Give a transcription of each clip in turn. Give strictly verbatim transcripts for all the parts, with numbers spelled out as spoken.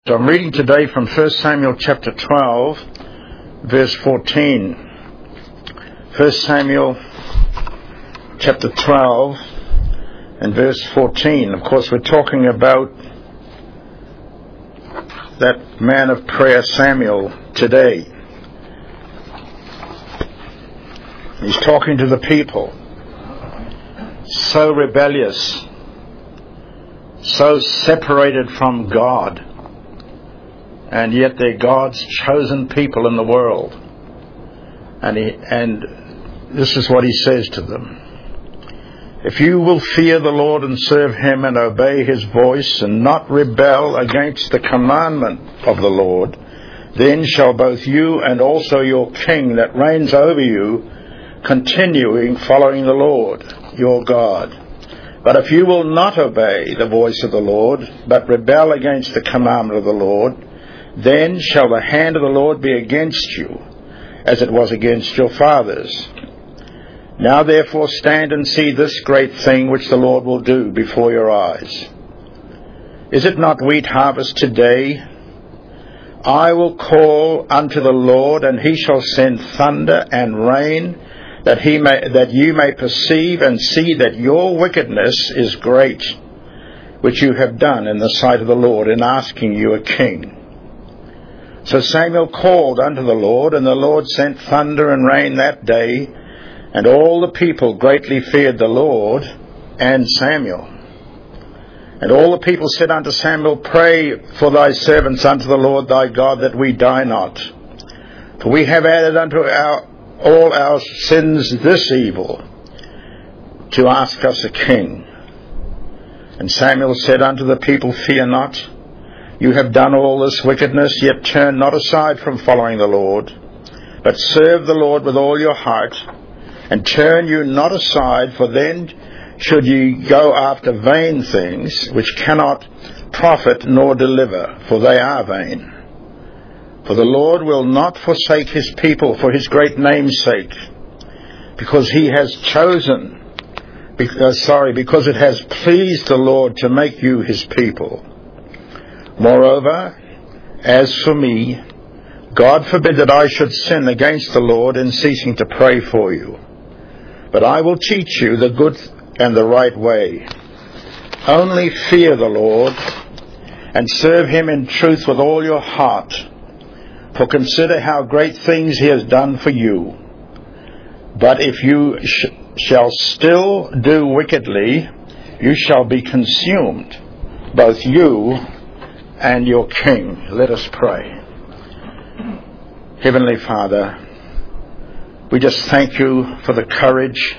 So I'm reading today from First Samuel chapter twelve, verse fourteen. First Samuel chapter twelve and verse fourteen. Of course, we're talking about that man of prayer, Samuel, today. He's talking to the people. So rebellious, so separated from God, and yet they're God's chosen people in the world. And he, and this is what he says to them. If you will fear the Lord and serve him and obey his voice and not rebel against the commandment of the Lord, then shall both you and also your king that reigns over you continuing following the Lord your God. But if you will not obey the voice of the Lord, but rebel against the commandment of the Lord, then shall the hand of the Lord be against you, as it was against your fathers. Now therefore stand and see this great thing which the Lord will do before your eyes. Is it not wheat harvest today? I will call unto the Lord, and he shall send thunder and rain, that he may, that you may perceive and see that your wickedness is great, which you have done in the sight of the Lord in asking you a king. So Samuel called unto the Lord, and the Lord sent thunder and rain that day, and all the people greatly feared the Lord and Samuel. And all the people said unto Samuel, Pray for thy servants unto the Lord thy God, that we die not. For we have added unto our all our sins this evil, to ask us a king. And Samuel said unto the people, Fear not. You have done all this wickedness, yet turn not aside from following the Lord, but serve the Lord with all your heart, and turn you not aside, for then should ye go after vain things, which cannot profit nor deliver, for they are vain. For the Lord will not forsake his people for his great name's sake, because he has chosen, because, sorry, because it has pleased the Lord to make you his people. Moreover, as for me, God forbid that I should sin against the Lord in ceasing to pray for you. But I will teach you the good and the right way. Only fear the Lord, and serve him in truth with all your heart. For consider how great things he has done for you. But if you sh- shall still do wickedly, you shall be consumed, both you and your king. Let us pray. Heavenly Father, we just thank you for the courage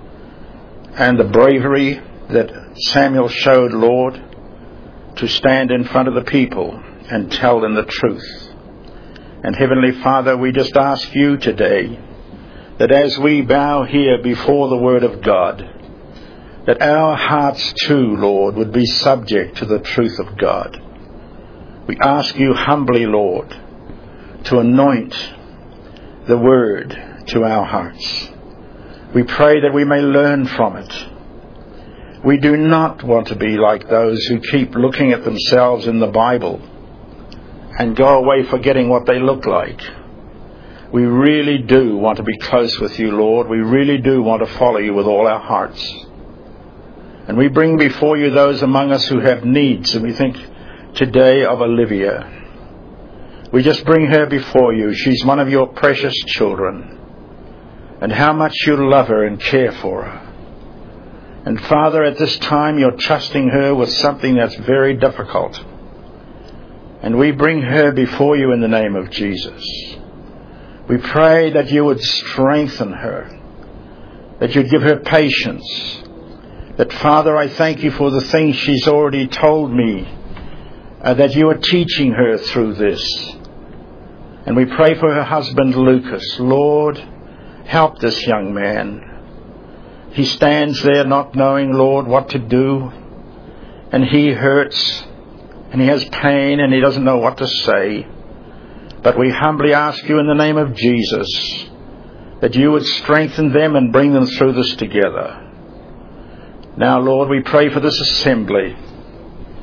and the bravery that Samuel showed, Lord, to stand in front of the people and tell them the truth. And Heavenly Father, we just ask you today that as we bow here before the Word of God, that our hearts too, Lord, would be subject to the truth of God. We ask you humbly, Lord, to anoint the Word to our hearts. We pray that we may learn from it. We do not want to be like those who keep looking at themselves in the Bible and go away forgetting what they look like. We really do want to be close with you, Lord. We really do want to follow you with all our hearts. And we bring before you those among us who have needs, and we think today of Olivia. We just bring her before you. She's one of your precious children, and how much you love her and care for her. And Father, at this time you're trusting her with something that's very difficult. And we bring her before you in the name of Jesus. We pray that you would strengthen her, that you'd give her patience. That, Father, I thank you for the things she's already told me, uh, that you are teaching her through this. And we pray for her husband, Lucas. Lord, help this young man. He stands there not knowing, Lord, what to do. And he hurts. And he has pain, and he doesn't know what to say. But we humbly ask you in the name of Jesus that you would strengthen them and bring them through this together. Now, Lord, we pray for this assembly.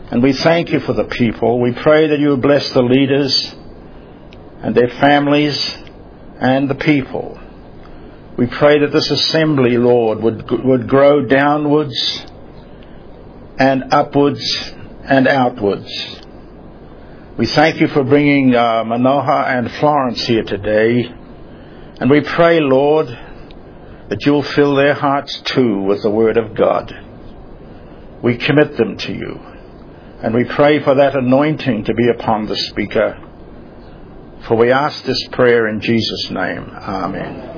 And we thank you for the people. We pray that you will bless the leaders and their families and the people. We pray that this assembly, Lord, would, would grow downwards and upwards and outwards. We thank you for bringing uh, Manoha and Florence here today. And we pray, Lord, that you'll fill their hearts too with the Word of God. We commit them to you. And we pray for that anointing to be upon the speaker. For we ask this prayer in Jesus' name. Amen.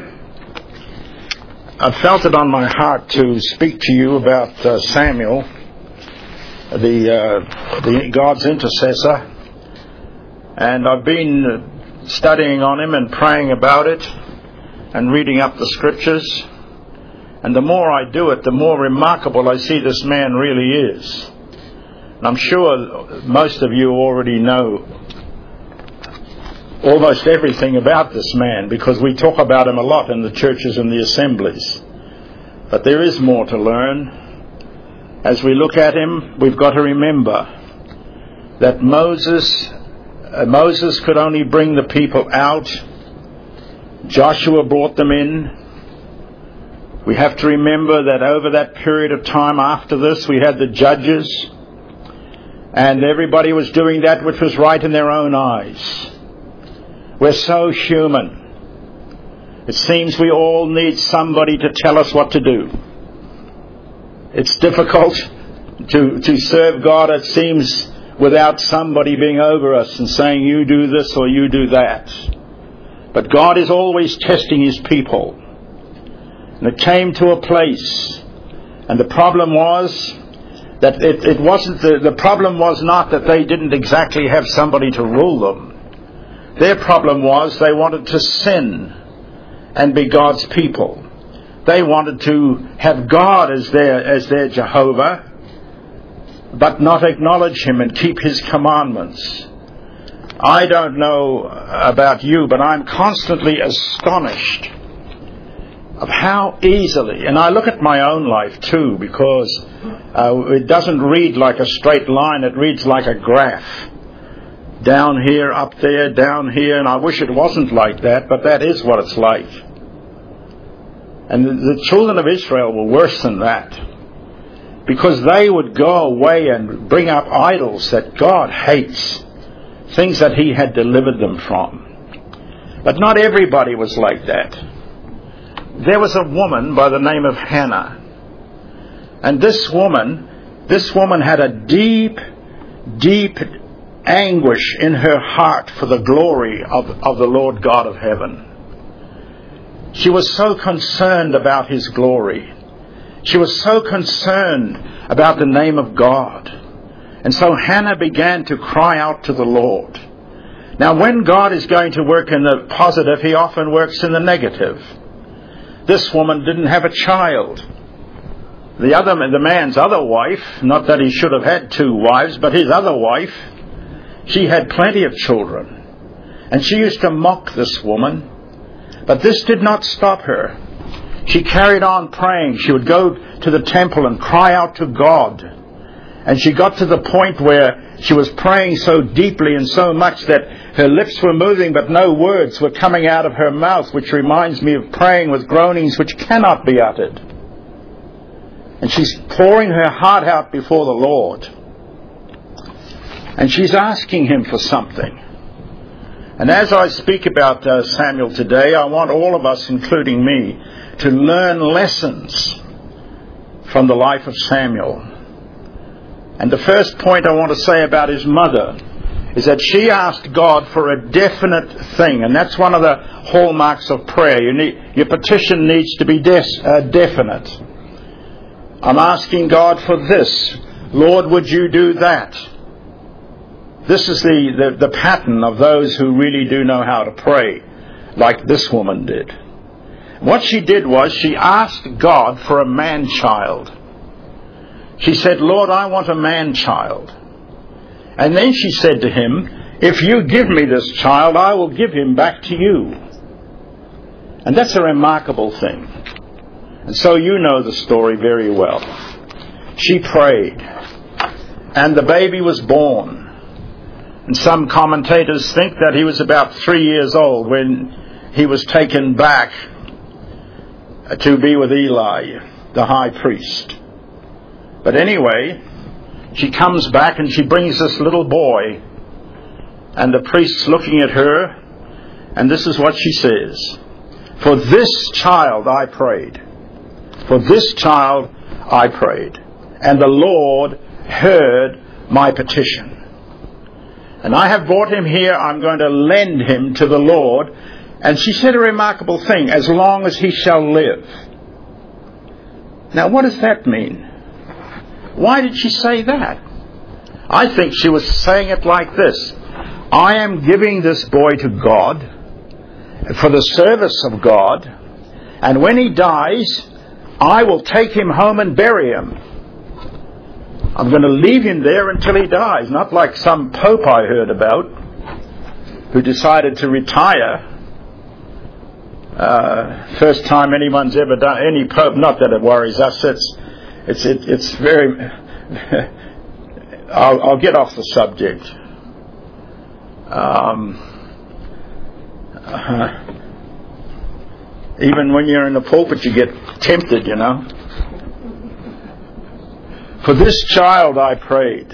I felt it on my heart to speak to you about uh, Samuel, the, uh, the God's intercessor. And I've been studying on him and praying about it and reading up the scriptures. And the more I do it, the more remarkable I see this man really is. And I'm sure most of you already know almost everything about this man, because we talk about him a lot in the churches and the assemblies. But there is more to learn. As we look at him, we've got to remember that Moses, uh, Moses could only bring the people out. Joshua brought them in. We have to remember that over that period of time after this, we had the judges, and everybody was doing that which was right in their own eyes. We're so human. It seems we all need somebody to tell us what to do. It's difficult to, to serve God, it seems, without somebody being over us and saying, you do this or you do that. But God is always testing His people. And it came to a place, and the problem was that it, it wasn't, the, the problem was not that they didn't exactly have somebody to rule them. Their problem was they wanted to sin and be God's people. They wanted to have God as their, as their Jehovah, but not acknowledge Him and keep His commandments. I don't know about you, but I'm constantly astonished of how easily, and I look at my own life too, because uh, it doesn't read like a straight line, it reads like a graph. Down here, up there, down here, and I wish it wasn't like that, but that is what it's like. And the, the children of Israel were worse than that, because they would go away and bring up idols that God hates, things that He had delivered them from. But not everybody was like that. There was a woman by the name of Hannah, and this woman, this woman had a deep, deep anguish in her heart for the glory of, of the Lord God of heaven. She was so concerned about His glory. She was so concerned about the name of God. And so Hannah began to cry out to the Lord. Now, when God is going to work in the positive, He often works in the negative. This woman didn't have a child. The other, the man's other wife, not that he should have had two wives, but his other wife, she had plenty of children. And she used to mock this woman. But this did not stop her. She carried on praying. She would go to the temple and cry out to God. And she got to the point where she was praying so deeply and so much that her lips were moving but no words were coming out of her mouth, which reminds me of praying with groanings which cannot be uttered. And she's pouring her heart out before the Lord. And she's asking Him for something. And as I speak about uh, Samuel today, I want all of us, including me, to learn lessons from the life of Samuel. And the first point I want to say about his mother is that she asked God for a definite thing. And that's one of the hallmarks of prayer. You need, your petition needs to be des- uh, definite. I'm asking God for this. Lord, would you do that? This is the, the, the pattern of those who really do know how to pray, like this woman did. What she did was she asked God for a man-child. She said, Lord, I want a man-child. And then she said to Him, if you give me this child, I will give him back to you. And that's a remarkable thing. And so you know the story very well. She prayed. and the baby was born. And some commentators think that he was about three years old when he was taken back to be with Eli, the high priest. But anyway, she comes back and she brings this little boy, and the priest's looking at her, and this is what she says: "For this child I prayed. For this child I prayed. And the Lord heard my petition. And I have brought him here. I'm going to lend him to the Lord." And she said a remarkable thing: "As long as he shall live." Now, what does that mean? Why did she say that? I think she was saying it like this: I am giving this boy to God for the service of God, and when he dies, I will take him home and bury him. I'm going to leave him there until he dies, not like some pope I heard about who decided to retire. Uh, first time anyone's ever done, any pope, not that it worries us, it's it's it, it's very I'll, I'll get off the subject. Um, uh, even when you're in the pulpit you get tempted, you know. For this child I prayed.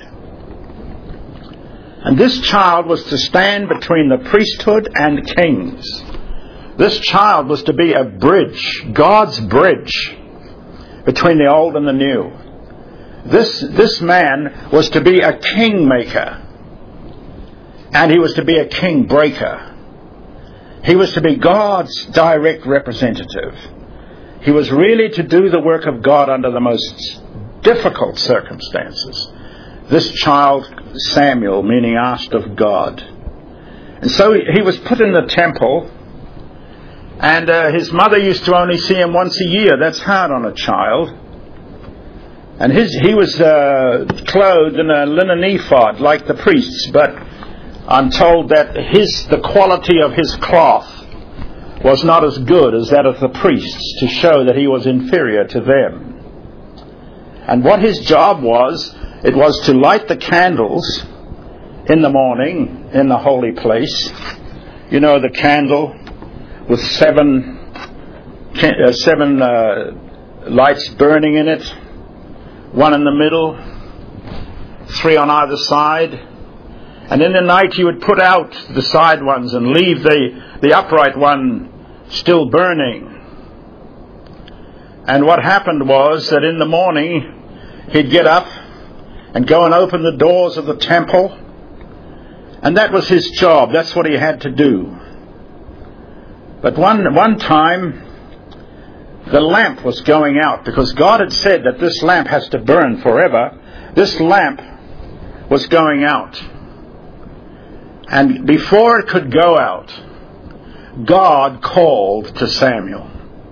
And this child was to stand between the priesthood and kings. This child was to be a bridge, God's bridge, between the old and the new. This, this man was to be a king maker. And he was to be a king breaker. He was to be God's direct representative. He was really to do the work of God under the most difficult circumstances. This child, Samuel, meaning asked of God. And so he was put in the temple, and uh, his mother used to only see him once a year. That's hard on a child. And his he was uh, clothed in a linen ephod like the priests, but I'm told that his the quality of his cloth was not as good as that of the priests, to show that he was inferior to them. And what his job was, it was to light the candles in the morning in the holy place. You know, the candle with seven uh, seven uh, lights burning in it, one in the middle, three on either side. And in the night he would put out the side ones and leave the, the upright one still burning. And what happened was that in the morning he'd get up and go and open the doors of the temple. And that was his job. That's what he had to do. But one, one time the lamp was going out, because God had said that this lamp has to burn forever. This lamp was going out. And before it could go out, God called to Samuel.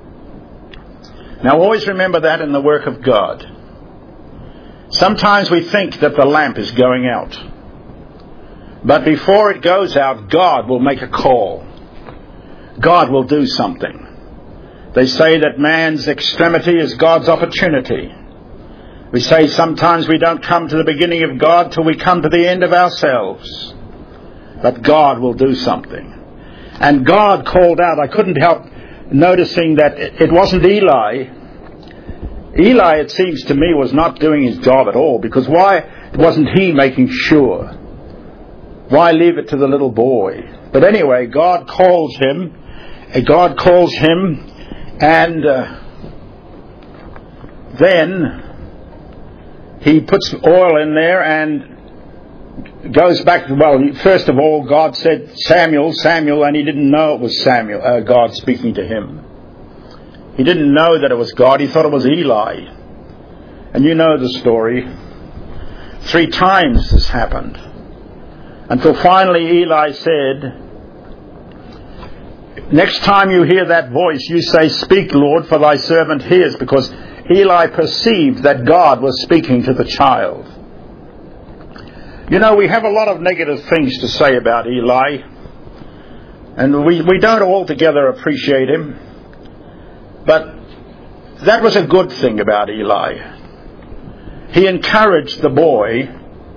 Now always remember that in the work of God. Sometimes we think that the lamp is going out. But before it goes out, God will make a call. God will do something. They say that man's extremity is God's opportunity. We say sometimes we don't come to the beginning of God till we come to the end of ourselves. But God will do something. And God called out. I couldn't help noticing that it wasn't Eli. Eli, it seems to me, was not doing his job at all, because why wasn't he making sure? Why leave it to the little boy? But anyway, God calls him. God calls him, and uh, then he puts oil in there and goes back. Well, first of all, God said, Samuel, Samuel, and he didn't know it was Samuel, uh, God speaking to him. He didn't know that it was God. He thought it was Eli. And you know the story. Three times this happened. Until finally Eli said, next time you hear that voice, you say, "Speak, Lord, for thy servant hears," because Eli perceived that God was speaking to the child. You know, we have a lot of negative things to say about Eli, and we, we don't altogether appreciate him. But that was a good thing about Eli. He encouraged the boy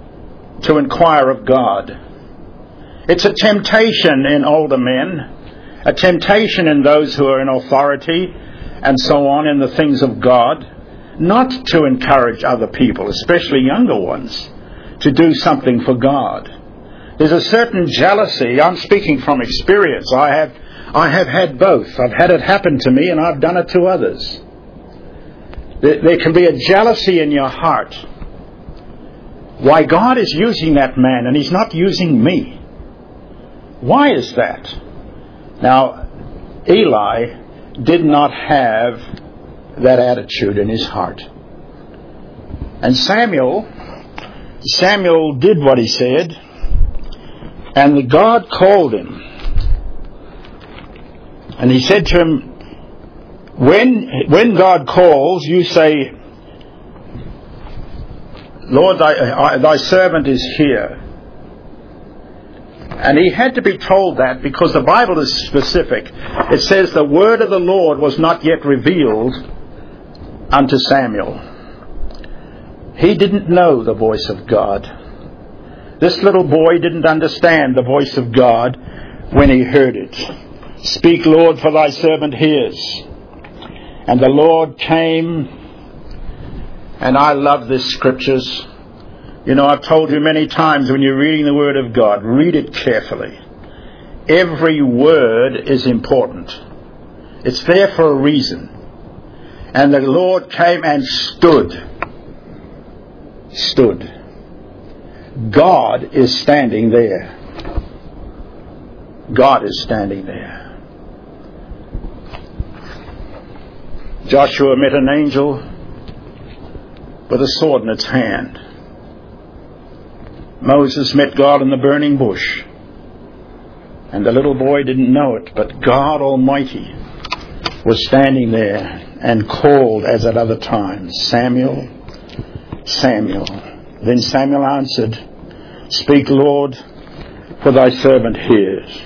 to inquire of God. It's a temptation in older men, a temptation in those who are in authority and so on in the things of God, not to encourage other people, especially younger ones, to do something for God. There's a certain jealousy. I'm speaking from experience. I have, I have had both. I've had it happen to me and I've done it to others. There, there can be a jealousy in your heart. Why God is using that man and He's not using me. Why is that? Now, Eli did not have that attitude in his heart. And Samuel, Samuel did what he said, and God called him. And He said to him, when, when God calls, you say, Lord, thy, thy servant is here. And he had to be told that because the Bible is specific. It says the word of the Lord was not yet revealed unto Samuel. He didn't know the voice of God. This little boy didn't understand the voice of God when he heard it. Speak, Lord, for thy servant hears. And the Lord came, and I love these scriptures. You know, I've told you many times when you're reading the Word of God, read it carefully. Every word is important. It's there for a reason. And the Lord came and stood. Stood. God is standing there. God is standing there. Joshua met an angel with a sword in its hand. Moses met God in the burning bush. And the little boy didn't know it, but God Almighty was standing there and called as at other times, Samuel, Samuel. Then Samuel answered, Speak, Lord, for thy servant hears.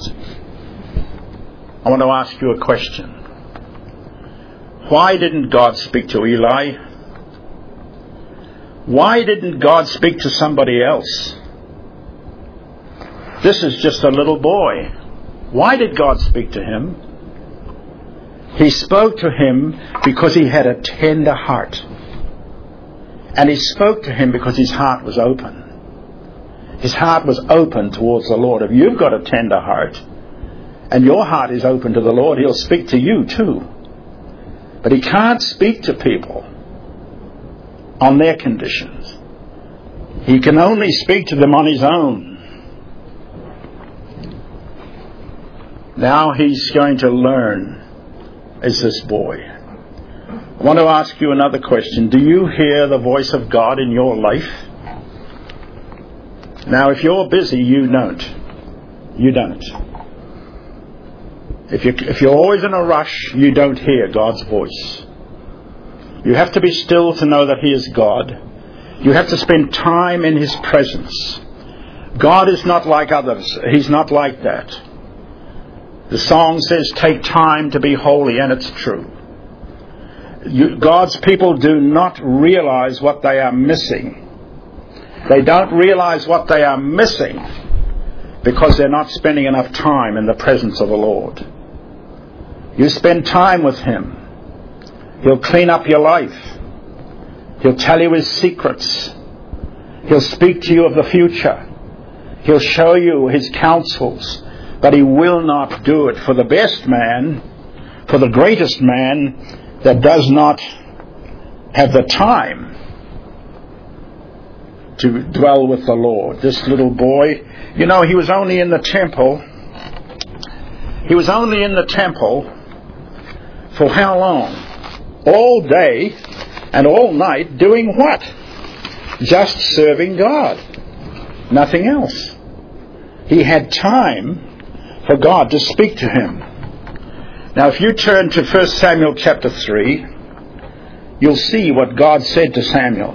I want to ask you a question. Why didn't God speak to Eli? Why didn't God speak to somebody else? This is just a little boy. Why did God speak to him? He spoke to him because he had a tender heart. And He spoke to him because his heart was open. His heart was open towards the Lord. If you've got a tender heart and your heart is open to the Lord, He'll speak to you too. But He can't speak to people on their conditions. He can only speak to them on His own. Now he's going to learn as this boy. I want to ask you another question. Do you hear the voice of God in your life? Now if you're busy, you don't. You don't. If, you, if you're always in a rush, you don't hear God's voice. You have to be still to know that He is God. You have to spend time in His presence. God is not like others. He's not like that. The song says, take time to be holy, and it's true. You, God's people do not realize what they are missing. They don't realize what they are missing because they're not spending enough time in the presence of the Lord. You spend time with Him. He'll clean up your life. He'll tell you His secrets. He'll speak to you of the future. He'll show you His counsels. But He will not do it for the best man, for the greatest man that does not have the time to dwell with the Lord. This little boy, you know, he was only in the temple. He was only in the temple for how long? All day and all night doing what? Just serving God. Nothing else. He had time for God to speak to him. Now if you turn to First Samuel chapter three, you'll see what God said to Samuel.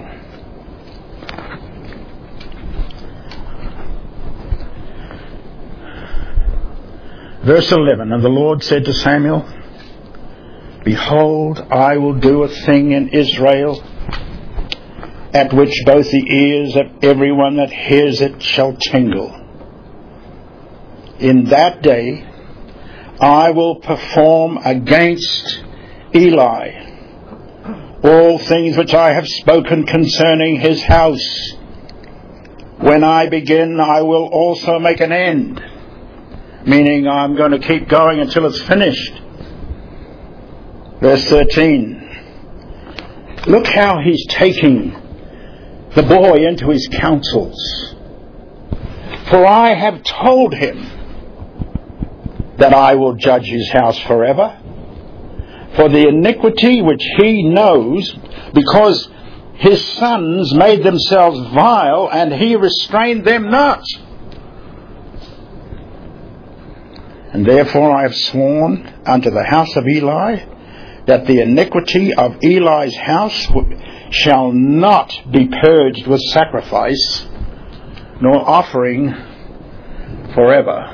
Verse eleven, and the Lord said to Samuel, Behold, I will do a thing in Israel at which both the ears of everyone that hears it shall tingle. In that day I will perform against Eli all things which I have spoken concerning his house. When I begin, I will also make an end. Meaning I'm going to keep going until it's finished. Verse thirteen. Look how he's taking the boy into his counsels. For I have told him that I will judge his house forever, for the iniquity which he knows, because his sons made themselves vile, and he restrained them not. And therefore I have sworn unto the house of Eli, that the iniquity of Eli's house shall not be purged with sacrifice, nor offering forever.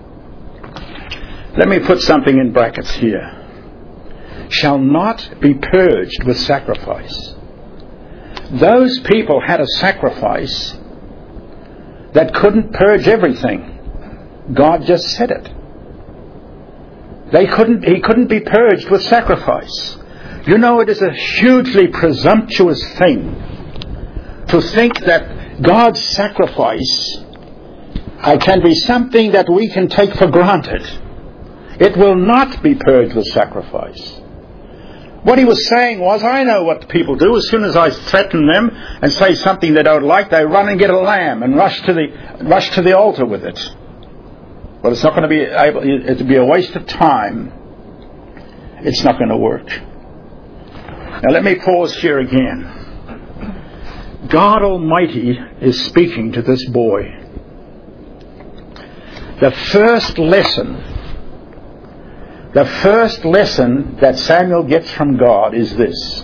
Let me put something in brackets here. Shall not be purged with sacrifice. Those people had a sacrifice that couldn't purge everything. God just said it. They couldn't, he couldn't be purged with sacrifice. You know, it is a hugely presumptuous thing to think that God's sacrifice uh, can be something that we can take for granted. It will not be purged with sacrifice. What he was saying was, I know what people do. As soon as I threaten them and say something they don't like, they run and get a lamb and rush to the rush to the altar with it. Well, it's not going to be able. It'll be a waste of time. It's not going to work. Now let me pause here again. God Almighty is speaking to this boy. The first lesson, the first lesson that Samuel gets from God is this.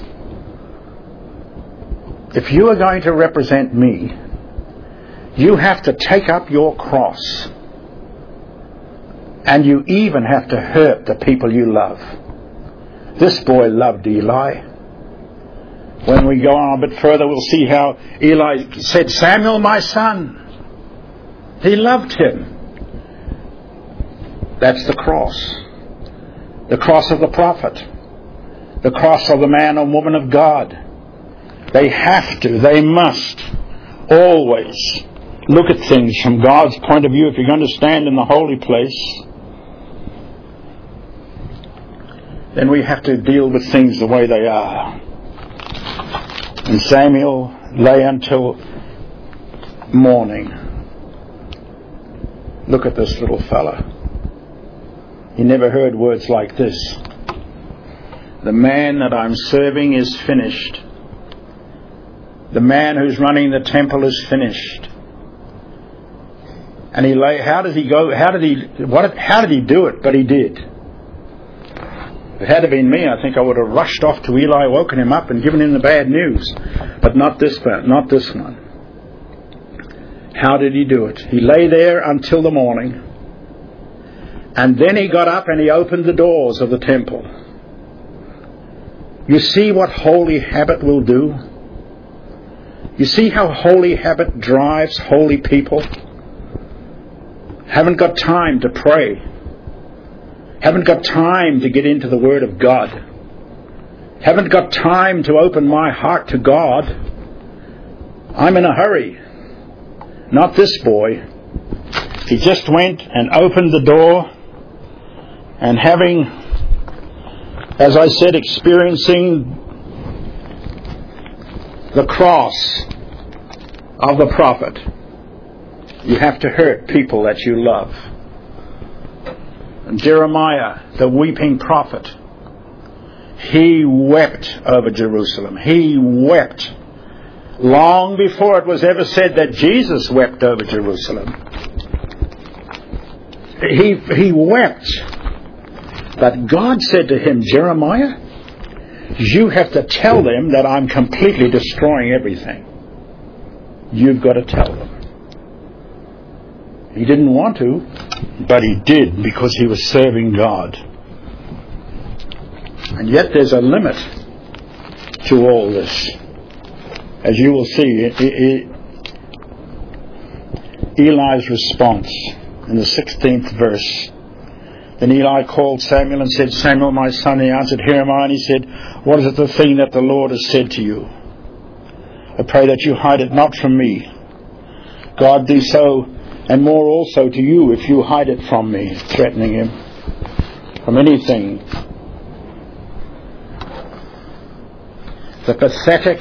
If you are going to represent me, you have to take up your cross. And you even have to hurt the people you love. This boy loved Eli. When we go on a bit further, we'll see how Eli said, Samuel, my son. He loved him. That's the cross. The cross of the prophet. The cross of the man or woman of God. They have to, they must always look at things from God's point of view if you're going to stand in the holy place. Then we have to deal with things the way they are. And Samuel lay until morning. Look at this little fella. He never heard words like this. The man that I'm serving is finished. The man who's running the temple is finished. And he lay. How did he go? How did he? What? How did he do it? But he did. If it had been me, I think I would have rushed off to Eli, woken him up, and given him the bad news. But not this one. Not this one. How did he do it? He lay there until the morning, and then he got up and he opened the doors of the temple. You see what holy habit will do? You see how holy habit drives holy people? Haven't got time to pray. Haven't got time to get into the Word of God. Haven't got time to open my heart to God. I'm in a hurry. Not this boy. He just went and opened the door, and having, as I said, experiencing the cross of the prophet. You have to hurt people that you love. And Jeremiah, the weeping prophet, he wept over Jerusalem. He wept long before it was ever said that Jesus wept over Jerusalem. He, he wept. But God said to him, Jeremiah, you have to tell them that I'm completely destroying everything. You've got to tell them. He didn't want to, but he did because he was serving God. And yet there's a limit to all this. as you will see, it, it, Eli's response in the sixteenth verse. Then Eli called Samuel and said, Samuel, my son. He answered, Here am I. And he said, What is it the thing that the Lord has said to you? I pray that you hide it not from me. God do so, and more also to you, if you hide it from me, threatening him from anything. The pathetic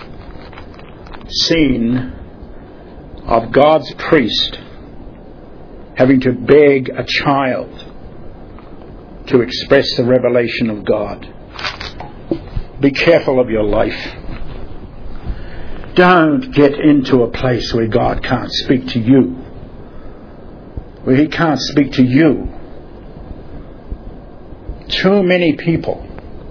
scene of God's priest having to beg a child to express the revelation of God. Be careful of your life. Don't get into a place where God can't speak to you, where He can't speak to you. Too many people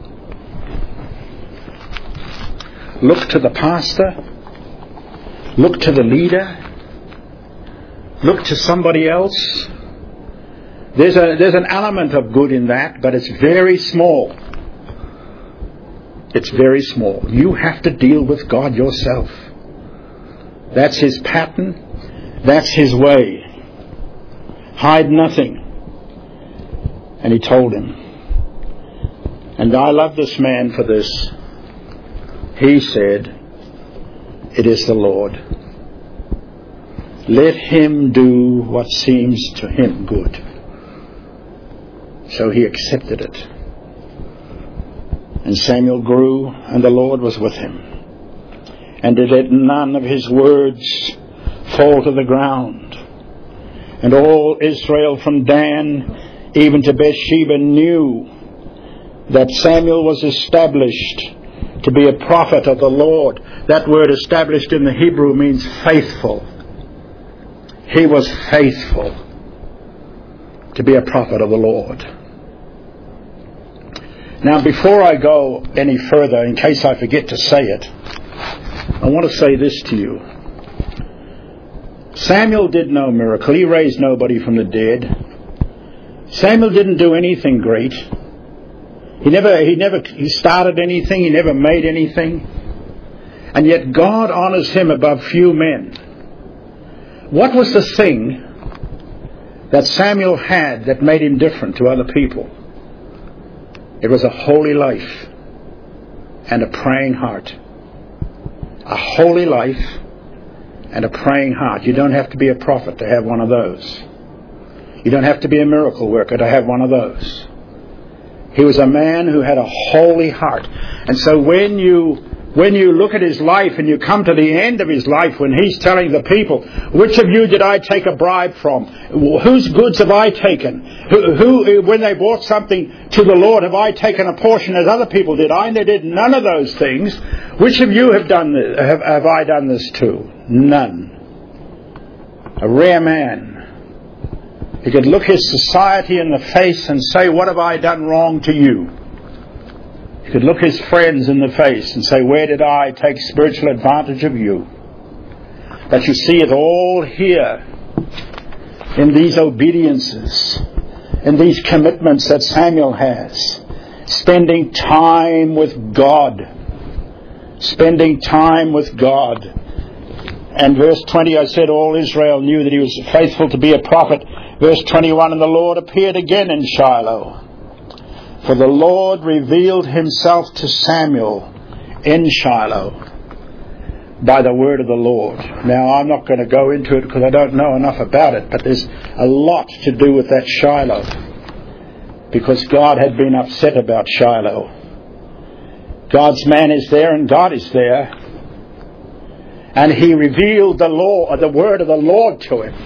look to the pastor, look to the leader, look to somebody else. There's a there's an element of good in that, but it's very small. It's very small. You have to deal with God yourself. That's His pattern. That's His way. Hide nothing. And He told him. And I love this man for this. He said, It is the Lord. Let Him do what seems to Him good. So he accepted it. And Samuel grew, and the Lord was with him, and did let none of his words fall to the ground. And all Israel from Dan even to Bathsheba knew that Samuel was established to be a prophet of the Lord. That word established in the Hebrew means faithful. He was faithful to be a prophet of the Lord. Now, before I go any further, in case I forget to say it, I want to say this to you. Samuel did no miracle. He raised nobody from the dead. Samuel didn't do anything great. He never, he never, he started anything. He never made anything. And yet God honors him above few men. What was the thing that Samuel had that made him different to other people? It was a holy life and a praying heart. A holy life and a praying heart. You don't have to be a prophet to have one of those. You don't have to be a miracle worker to have one of those. He was a man who had a holy heart. And so when you when you look at his life and you come to the end of his life, when he's telling the people, which of you did I take a bribe from? Whose goods have I taken? Who, who when they bought something to the Lord, have I taken a portion as other people did? I did none of those things. Which of you have done this, have, have I done this to? None. A rare man. He could look his society in the face and say, what have I done wrong to you? He could look his friends in the face and say, where did I take spiritual advantage of you? But you see it all here in these obediences, in these commitments that Samuel has. Spending time with God. Spending time with God. And verse twenty, I said all Israel knew that he was faithful to be a prophet. Verse twenty-one, and the Lord appeared again in Shiloh. For the Lord revealed Himself to Samuel in Shiloh by the word of the Lord. Now, I'm not going to go into it because I don't know enough about it, but there's a lot to do with that Shiloh, because God had been upset about Shiloh. God's man is there and God is there, and He revealed the law, or the word of the Lord to him.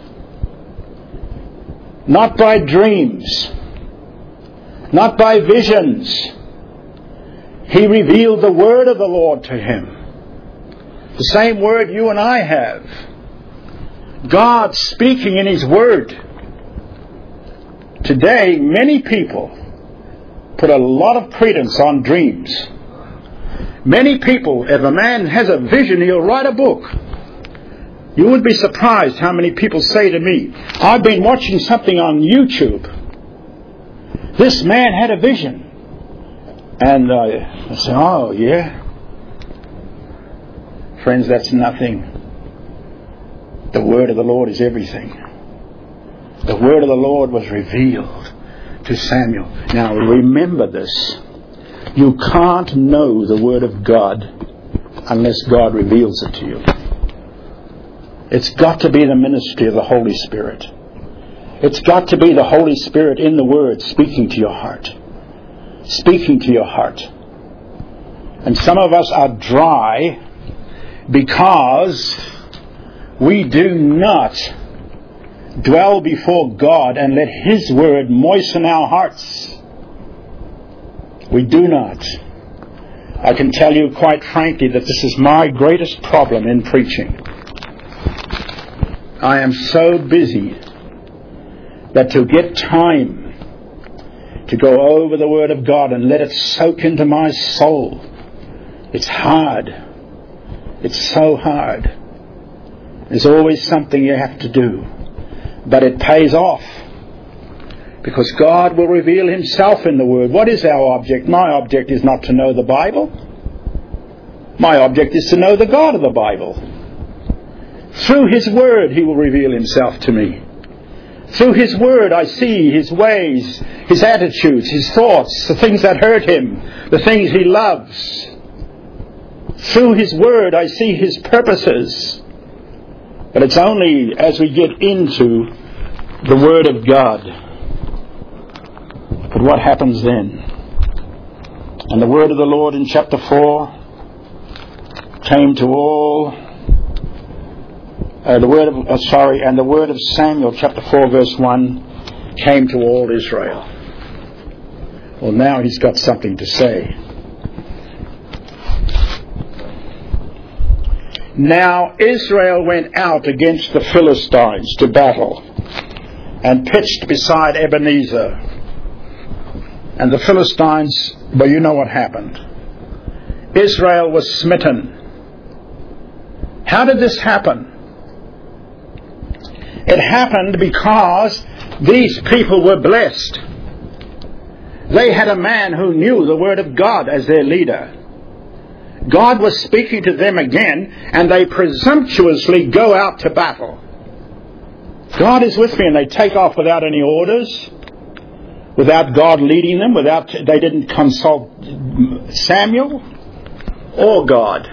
Not by dreams, not by visions. He revealed the word of the Lord to him. The same word you and I have. God speaking in His word. Today, many people put a lot of credence on dreams. Many people, if a man has a vision, he'll write a book. You would be surprised how many people say to me, I've been watching something on YouTube. This man had a vision. And uh, I say, oh, yeah. Friends, that's nothing. The word of the Lord is everything. The word of the Lord was revealed to Samuel. Now remember this. You can't know the word of God unless God reveals it to you. It's got to be the ministry of the Holy Spirit. It's got to be the Holy Spirit in the Word speaking to your heart. Speaking to your heart. And some of us are dry because we do not dwell before God and let His Word moisten our hearts. We do not. I can tell you quite frankly that this is my greatest problem in preaching. I am so busy that to get time to go over the Word of God and let it soak into my soul, it's hard. It's so hard. There's always something you have to do. But it pays off. Because God will reveal Himself in the Word. What is our object? My object is not to know the Bible. My object is to know the God of the Bible. Through His Word He will reveal Himself to me. Through His Word I see His ways, His attitudes, His thoughts, the things that hurt Him, the things He loves. Through His Word I see His purposes. But it's only as we get into the Word of God. But what happens then? And the word of the Lord in chapter four came to all... Uh, the word of, uh, sorry, and the word of Samuel, chapter four, verse one, came to all Israel. Well, now he's got something to say. Now Israel went out against the Philistines to battle, and pitched beside Ebenezer. And the Philistines, well, you know what happened. Israel was smitten. How did this happen? It happened because these people were blessed. They had a man who knew the Word of God as their leader. God was speaking to them again, and they presumptuously go out to battle. God is with me, and they take off without any orders, without God leading them, without they didn't consult Samuel or God.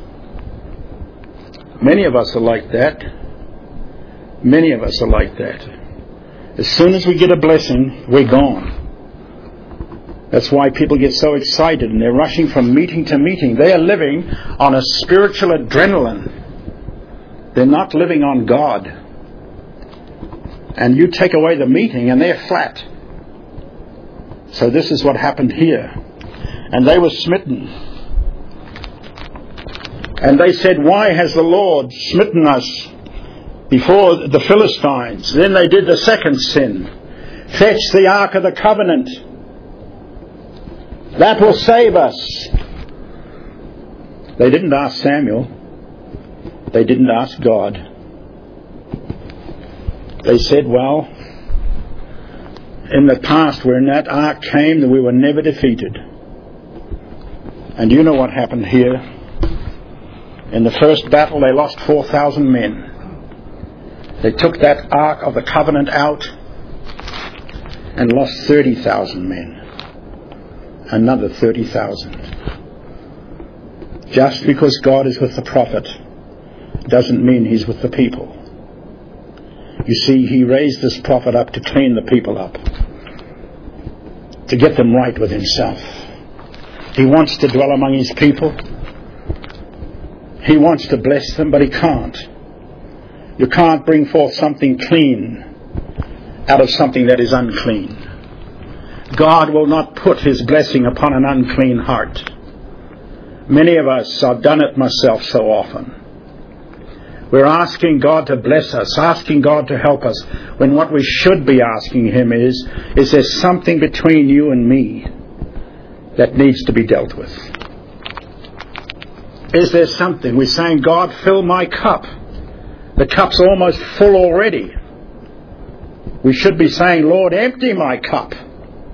Many of us are like that. Many of us are like that. As soon as we get a blessing, we're gone. That's why people get so excited and they're rushing from meeting to meeting. They are living on a spiritual adrenaline. They're not living on God. And you take away the meeting and they're flat. So this is what happened here. And they were smitten. And they said, why has the Lord smitten us before the Philistines? Then they did the second sin. Fetch the Ark of the Covenant. That will save us. They didn't ask Samuel. They didn't ask God. They said, well, in the past when that ark came, we were never defeated. And you know what happened here? In the first battle they lost four thousand men. They took that Ark of the Covenant out and lost thirty thousand men. Another thirty thousand. Just because God is with the prophet doesn't mean He's with the people. You see, He raised this prophet up to clean the people up, to get them right with Himself. He wants to dwell among His people. He wants to bless them, but He can't. You can't bring forth something clean out of something that is unclean. God will not put His blessing upon an unclean heart. Many of us, I've done it myself so often. We're asking God to bless us, asking God to help us, when what we should be asking Him is, is there something between you and me that needs to be dealt with? Is there something? We're saying, God, fill my cup. The cup's almost full already. We should be saying, Lord, empty my cup,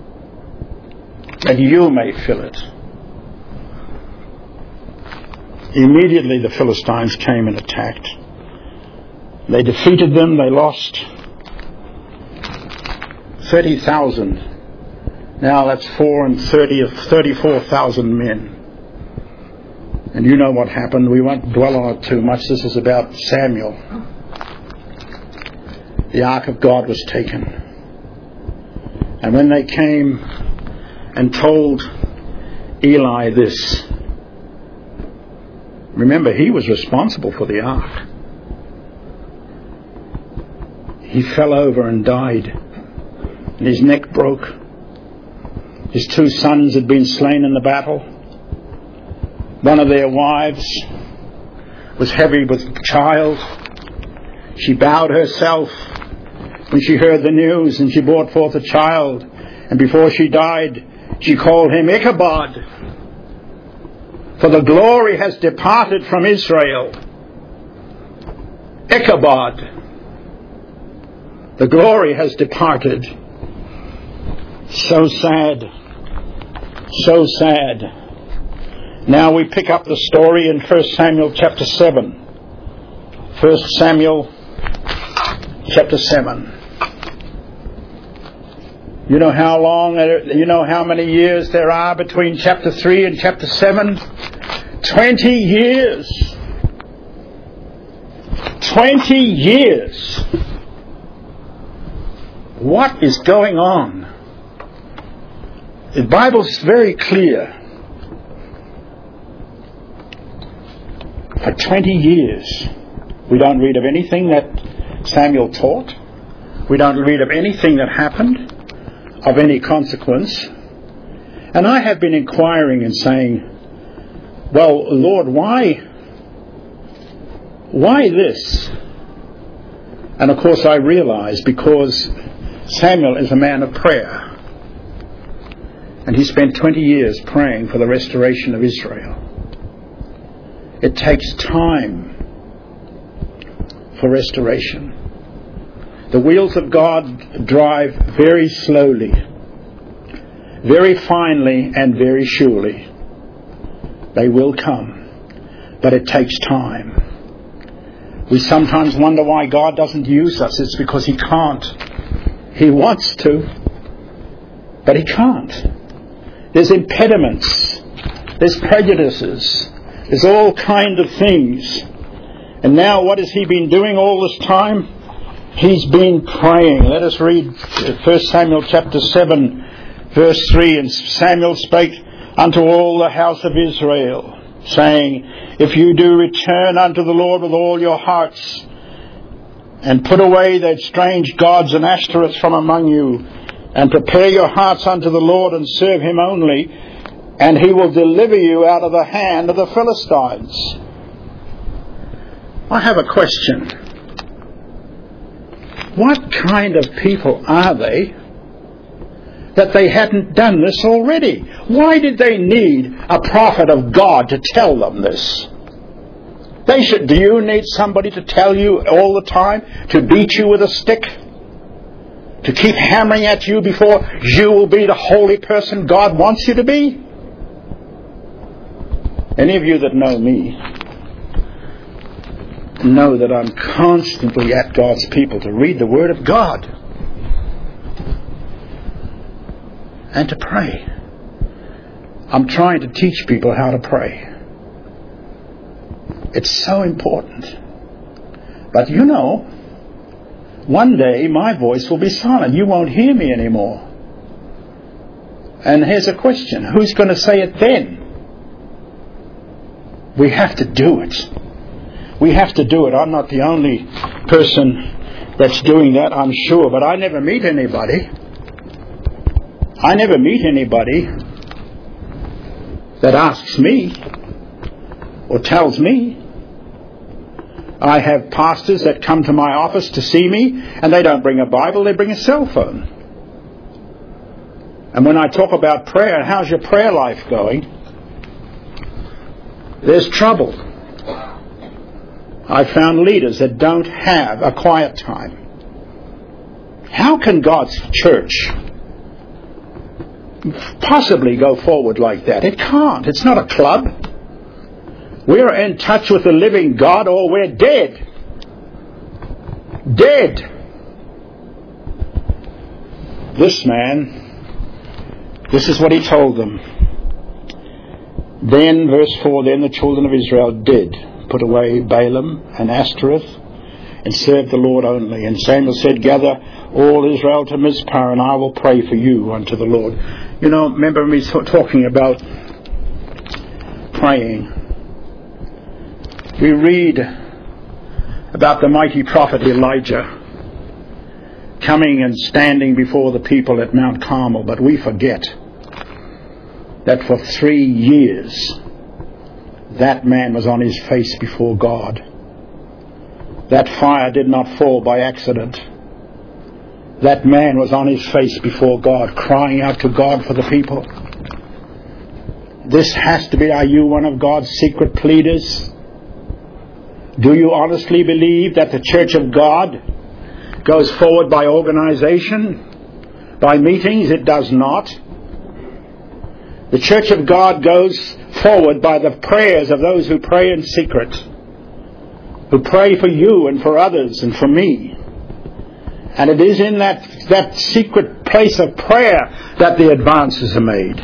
that you may fill it. Immediately the Philistines came and attacked. They defeated them. They lost thirty thousand. Now that's four and thirty of thirty-four thousand men. And you know what happened. We won't dwell on it too much. This is about Samuel. The ark of God was taken. And when they came and told Eli this, remember, he was responsible for the ark. He fell over and died. And his neck broke. His two sons had been slain in the battle. One of their wives was heavy with child. She bowed herself when she heard the news, and she brought forth a child. And before she died, she called him Ichabod, for the glory has departed from Israel. Ichabod, the glory has departed. So sad, so sad. Now we pick up the story in First Samuel chapter seven. First Samuel chapter seven. You know how long, you know how many years there are between chapter three and chapter seven? Twenty years. Twenty years. What is going on? The Bible's very clear. For twenty years, we don't read of anything that Samuel taught. We don't read of anything that happened of any consequence. And I have been inquiring and saying, well, Lord, why, why this? And of course I realize because Samuel is a man of prayer. And he spent twenty years praying for the restoration of Israel. It takes time for restoration. The wheels of God drive very slowly, very finely, and very surely. They will come, but it takes time. We sometimes wonder why God doesn't use us. It's because He can't. He wants to, but He can't. There's impediments. There's prejudices. There's all kind of things. And now what has He been doing all this time? He's been praying. Let us read First Samuel chapter seven, verse three. And Samuel spake unto all the house of Israel, saying, if you do return unto the Lord with all your hearts, and put away the strange gods and Ashtoreths from among you, and prepare your hearts unto the Lord, and serve Him only, and He will deliver you out of the hand of the Philistines. I have a question. What kind of people are they that they hadn't done this already? Why did they need a prophet of God to tell them this? They should. Do you need somebody to tell you all the time, to beat you with a stick, to keep hammering at you before you will be the holy person God wants you to be? Any of you that know me know that I'm constantly at God's people to read the Word of God and to pray. I'm trying to teach people how to pray. It's so important. But you know, one day my voice will be silent. You won't hear me anymore. And here's a question. Who's going to say it then? We have to do it. We have to do it. I'm not the only person that's doing that, I'm sure. But I never meet anybody. I never meet anybody that asks me or tells me. I have pastors that come to my office to see me, and they don't bring a Bible, they bring a cell phone. And when I talk about prayer, how's your prayer life going? There's trouble. I've found leaders that don't have a quiet time. How can God's church possibly go forward like that? It can't. It's not a club. We're in touch with the living God or we're dead. Dead. This man, this is what he told them. Then, verse four, then the children of Israel did put away Balaam and Ashtoreth and served the Lord only. And Samuel said, gather all Israel to Mizpah, and I will pray for you unto the Lord. You know, remember me talking about praying. We read about the mighty prophet Elijah coming and standing before the people at Mount Carmel, but we forget that for three years that man was on his face before God. That fire did not fall by accident. That man was on his face before God, crying out to God for the people. This has to be, are you one of God's secret pleaders? Do you honestly believe that the Church of God goes forward by organization, by meetings? It does not. The Church of God goes forward by the prayers of those who pray in secret, who pray for you and for others and for me. And it is in that, that secret place of prayer that the advances are made.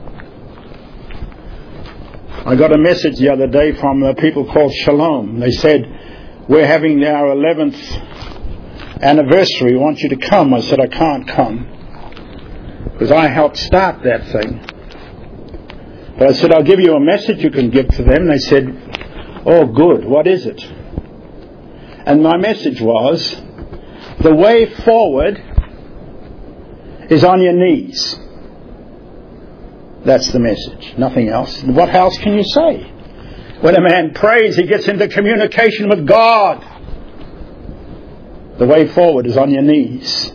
I got a message the other day from the people called Shalom. They said, we're having our eleventh anniversary. We want you to come. I said, I can't come, because I helped start that thing. But I said, I'll give you a message you can give to them. They said, oh good, what is it? And my message was, the way forward is on your knees. That's the message, nothing else. What else can you say? When a man prays, he gets into communication with God. The way forward is on your knees.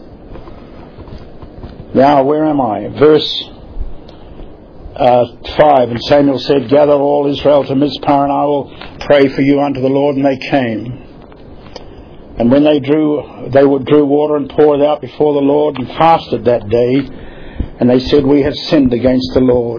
Now, where am I? Verse uh, five. And Samuel said, gather all Israel to Mizpah, and I will pray for you unto the Lord. And they came. And when they drew, they would drew water and poured it out before the Lord, and fasted that day. And they said, we have sinned against the Lord.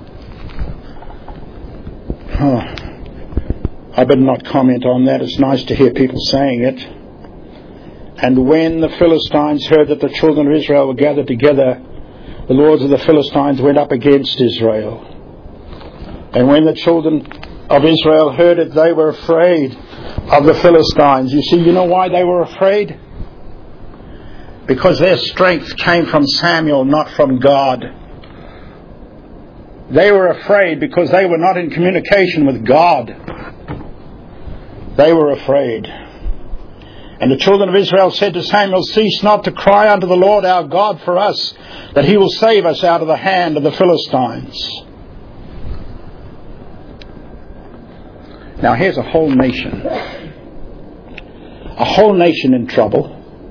Oh, I better not comment on that. It's nice to hear people saying it. And when the Philistines heard that the children of Israel were gathered together, the lords of the Philistines went up against Israel. And when the children of Israel heard it, they were afraid of the Philistines. You see, you know why they were afraid? Because their strength came from Samuel, not from God. They were afraid because they were not in communication with God. They were afraid. And the children of Israel said to Samuel, cease not to cry unto the Lord our God for us, that he will save us out of the hand of the Philistines. Now here's a whole nation. A whole nation in trouble.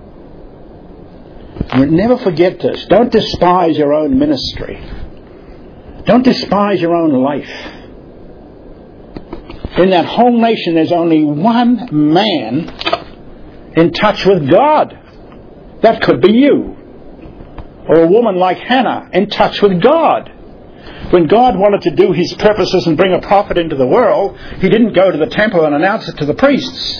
And never forget this. Don't despise your own ministry. Don't despise your own life. In that whole nation, there's only one man in touch with God. That could be you. Or a woman like Hannah in touch with God. When God wanted to do his purposes and bring a prophet into the world, he didn't go to the temple and announce it to the priests.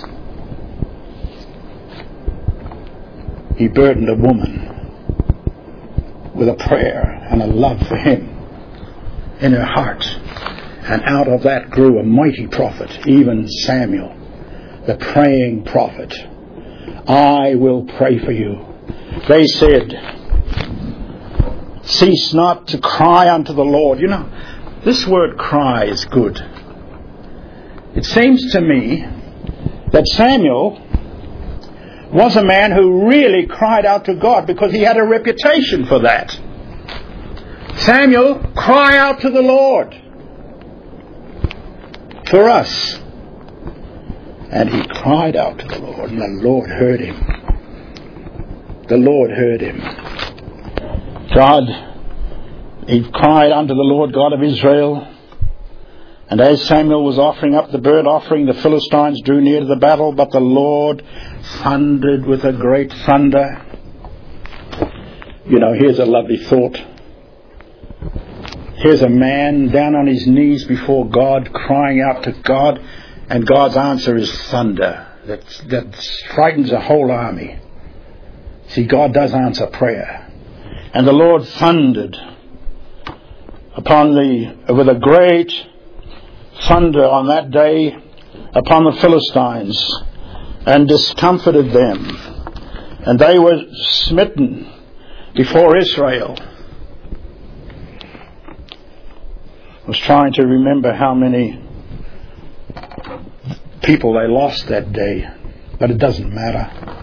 He burdened a woman with a prayer and a love for him in her heart. And out of that grew a mighty prophet, even Samuel, the praying prophet. I will pray for you. They said, cease not to cry unto the Lord. You know, this word cry is good. It seems to me that Samuel was a man who really cried out to God, because he had a reputation for that. Samuel, cry out to the Lord for us. And he cried out to the Lord, and the Lord heard him. The Lord heard him. God, he cried unto the Lord God of Israel. And as Samuel was offering up the burnt offering, the Philistines drew near to the battle, but the Lord thundered with a great thunder. You know, here's a lovely thought. Here's a man down on his knees before God, crying out to God, and God's answer is thunder that, that frightens a whole army. See, God does answer prayer. And the Lord thundered upon the, with a great thunder on that day upon the Philistines, and discomfited them. And they were smitten before Israel. I was trying to remember how many people they lost that day, but it doesn't matter.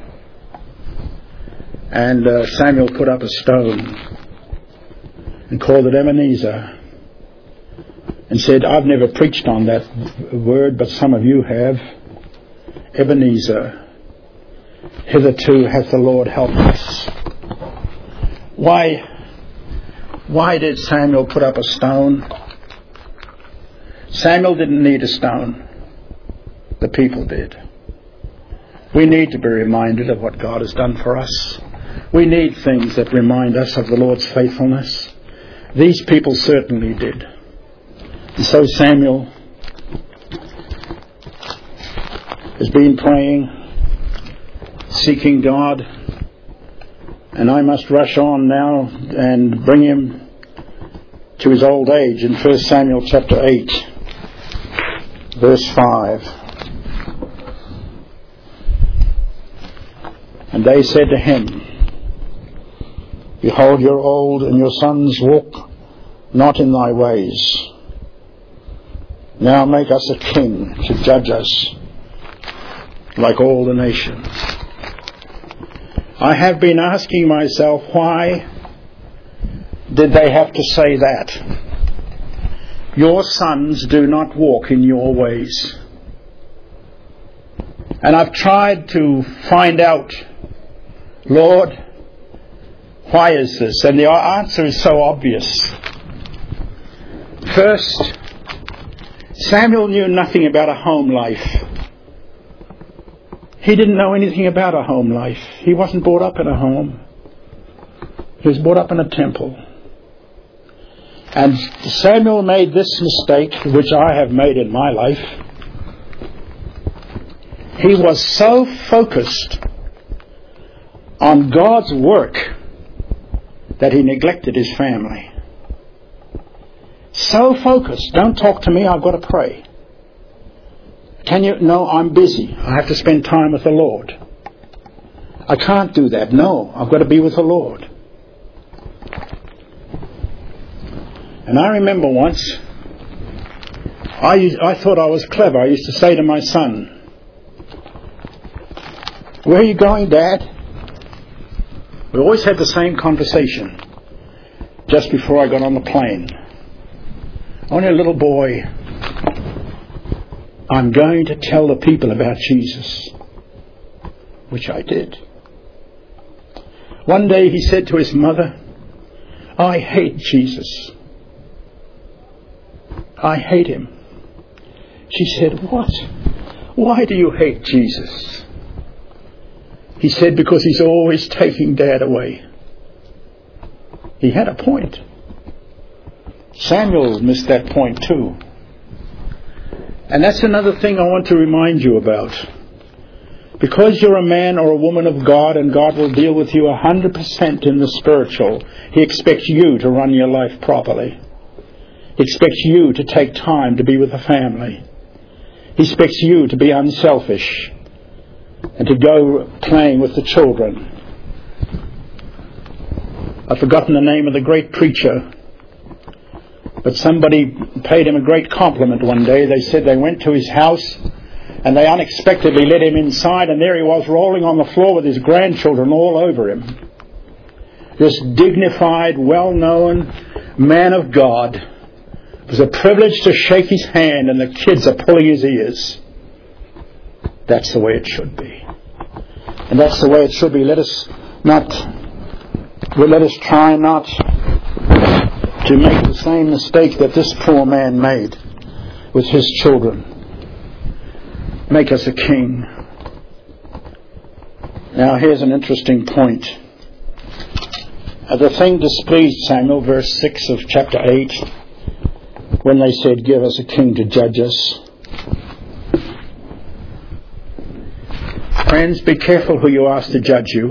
And uh, Samuel put up a stone and called it Ebenezer, and said, I've never preached on that word, but some of you have. Ebenezer, hitherto hath the Lord helped us. Why, why did Samuel put up a stone? Samuel didn't need a stone. The people did. We need to be reminded of what God has done for us. We need things that remind us of the Lord's faithfulness. These people certainly did. And so Samuel has been praying, seeking God, and I must rush on now and bring him to his old age in First Samuel chapter eight, verse five. And they said to him, Behold, you're old, and your sons walk not in thy ways. Now make us a king to judge us like all the nations. I have been asking myself, why did they have to say that? Your sons do not walk in your ways. And I've tried to find out, Lord, why is this? And the answer is so obvious. First, Samuel knew nothing about a home life. He didn't know anything about a home life. He wasn't brought up in a home. He was brought up in a temple. And Samuel made this mistake, which I have made in my life. He was so focused on God's work that he neglected his family. So focused. Don't talk to me, I've got to pray. Can you? No, I'm busy. I have to spend time with the Lord. I can't do that. No, I've got to be with the Lord. And I remember once, I, used, I thought I was clever. I used to say to my son, Where are you going, Dad? We always had the same conversation just before I got on the plane. Only a little boy. I'm going to tell the people about Jesus. Which I did. One day he said to his mother, I hate Jesus. I hate him. She said, What? Why do you hate Jesus? He said, Because he's always taking Dad away. He had a point. Samuel missed that point too. And that's another thing I want to remind you about. Because you're a man or a woman of God, and God will deal with you one hundred percent in the spiritual, He expects you to run your life properly. He expects you to take time to be with the family. He expects you to be unselfish and to go playing with the children. I've forgotten the name of the great preacher, but somebody paid him a great compliment one day. They said they went to his house and they unexpectedly let him inside, and there he was rolling on the floor with his grandchildren all over him. This dignified, well-known man of God. It was a privilege to shake his hand, and the kids are pulling his ears. That's the way it should be. And that's the way it should be. Let us not, well, let us try not to make the same mistake that this poor man made with his children. Make us a king. Now here's an interesting point. Uh, the thing displeased Samuel, verse six of chapter eight, when they said, "Give us a king to judge us." Friends, be careful who you ask to judge you,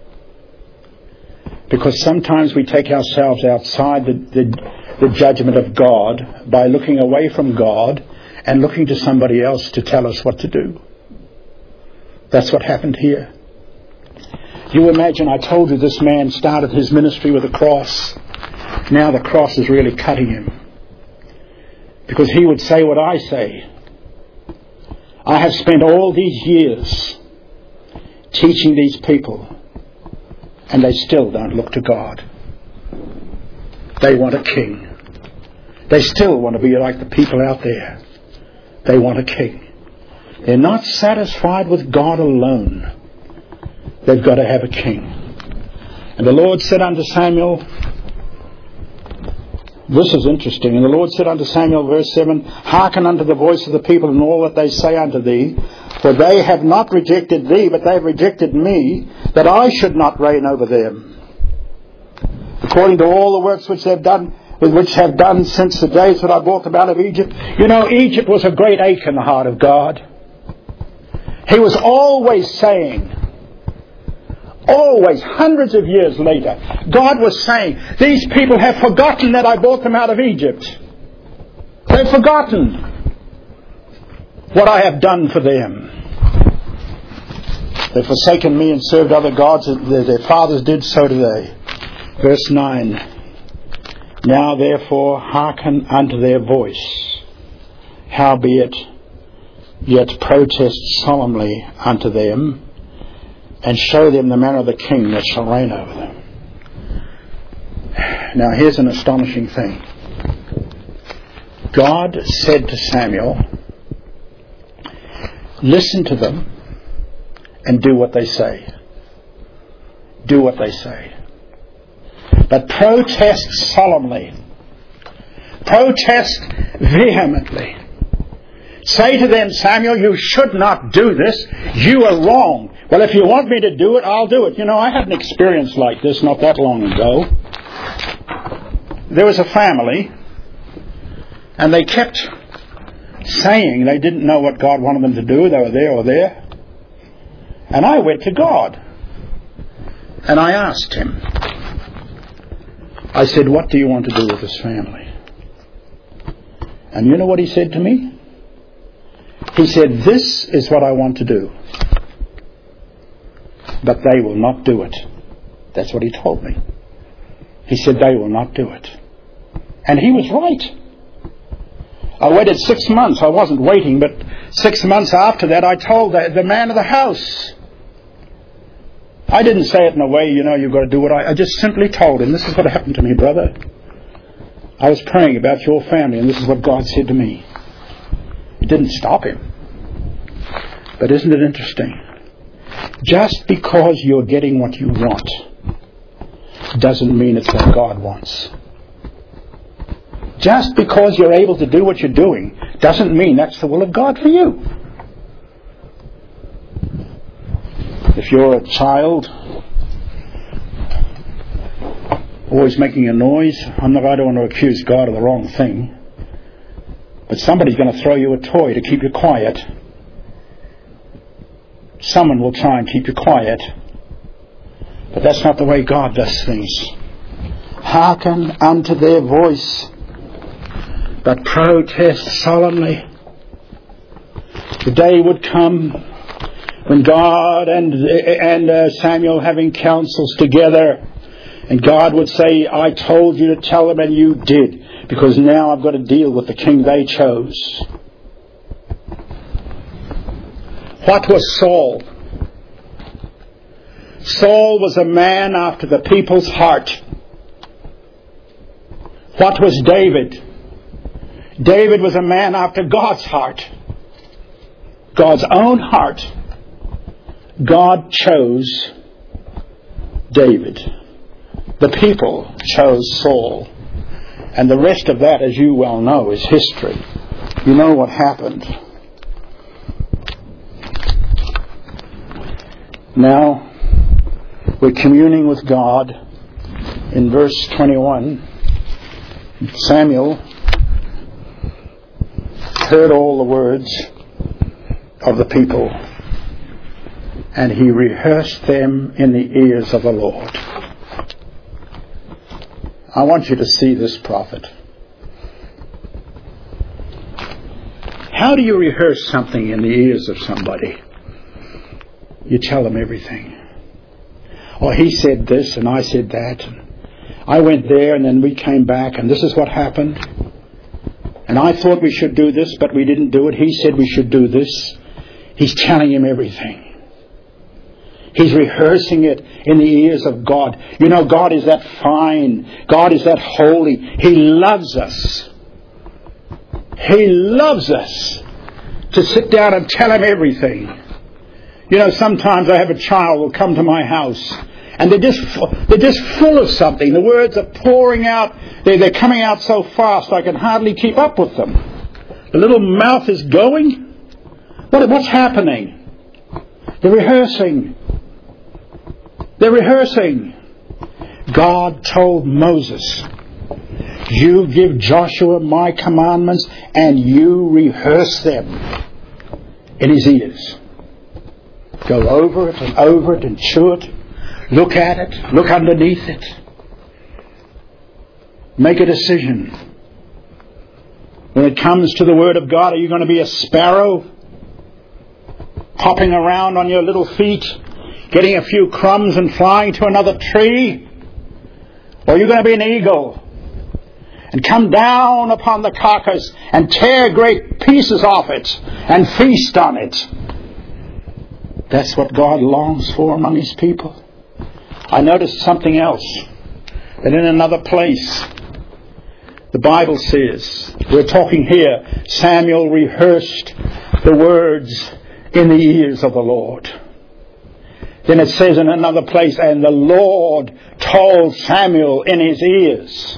because sometimes we take ourselves outside the, the, the judgment of God by looking away from God and looking to somebody else to tell us what to do. That's what happened here. You imagine, I told you this man started his ministry with a cross. Now the cross is really cutting him, because he would say what I say. I have spent all these years teaching these people, and they still don't look to God. They want a king. They still want to be like the people out there. They want a king. They're not satisfied with God alone. They've got to have a king. And the Lord said unto Samuel, this is interesting, and the Lord said unto Samuel, verse seven, "Hearken unto the voice of the people and all that they say unto thee, for they have not rejected thee, but they have rejected me, that I should not reign over them. According to all the works which they have done, which have done since the days that I brought them out of Egypt." You know, Egypt was a great ache in the heart of God. He was always saying, always, hundreds of years later, God was saying, these people have forgotten that I brought them out of Egypt. They've forgotten what I have done for them. They've forsaken me and served other gods. Their fathers did, so do they. Verse nine. "Now therefore hearken unto their voice. Howbeit, yet protest solemnly unto them, and show them the manner of the king that shall reign over them." Now here's an astonishing thing. God said to Samuel, listen to them and do what they say. Do what they say. But protest solemnly. Protest vehemently. Say to them, Samuel, you should not do this. You are wrong. Well, if you want me to do it, I'll do it. You know, I had an experience like this not that long ago. There was a family, and they kept saying they didn't know what God wanted them to do. They were there or there. And I went to God. And I asked Him. I said, what do you want to do with this family? And you know what He said to me? He said, this is what I want to do. But they will not do it. That's what He told me. He said, they will not do it. And He was right. I waited six months. I wasn't waiting, but six months after that, I told the, the man of the house. I didn't say it in a way, you know, you've got to do what I... I just simply told him, this is what happened to me, brother. I was praying about your family, and this is what God said to me. It didn't stop him. But isn't it interesting? Just because you're getting what you want doesn't mean it's what God wants. Just because you're able to do what you're doing doesn't mean that's the will of God for you. If you're a child always making a noise, I'm not, I don't want to accuse God of the wrong thing, but somebody's going to throw you a toy to keep you quiet. Someone will try and keep you quiet. But that's not the way God does things. Hearken unto their voice, but protest solemnly. The day would come when God and and uh, Samuel having councils together, and God would say, I told you to tell them and you did, because now I've got to deal with the king they chose. What was Saul? Saul was a man after the people's heart. What was David? David was a man after God's heart. God's own heart. God chose David. The people chose Saul. And the rest of that, as you well know, is history. You know what happened. Now, we're communing with God. in verse twenty-one, Samuel heard all the words of the people, and he rehearsed them in the ears of the Lord. I want you to see this prophet. How do you rehearse something in the ears of somebody? You tell them everything. Oh, he said this and I said that. I went there and then we came back and this is what happened. And I thought we should do this, but we didn't do it. He said we should do this. He's telling him everything. He's rehearsing it in the ears of God. You know, God is that fine. God is that holy. He loves us. He loves us to sit down and tell him everything. You know, sometimes I have a child will come to my house and they're just they're just full of something. The words are pouring out. They're, they're coming out so fast I can hardly keep up with them. The little mouth is going. What, what's happening? They're rehearsing. They're rehearsing. God told Moses, you give Joshua my commandments and you rehearse them in his ears. Go over it and over it and chew it. Look at it. Look underneath it. Make a decision. When it comes to the Word of God, are you going to be a sparrow hopping around on your little feet, getting a few crumbs and flying to another tree? Or are you going to be an eagle and come down upon the carcass and tear great pieces off it and feast on it? That's what God longs for among his people. I noticed something else. That in another place, the Bible says, we're talking here, Samuel rehearsed the words in the ears of the Lord. Then it says in another place, and the Lord told Samuel in his ears.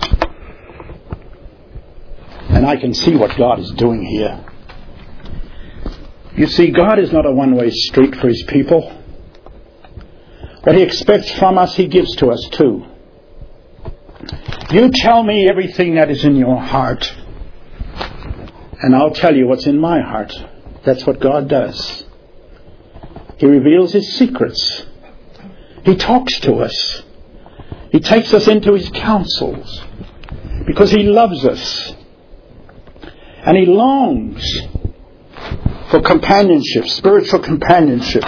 And I can see what God is doing here. You see, God is not a one-way street for his people. What he expects from us, he gives to us too. You tell me everything that is in your heart, and I'll tell you what's in my heart. That's what God does. He reveals his secrets. He talks to us. He takes us into his counsels because he loves us. And he longs for companionship, spiritual companionship.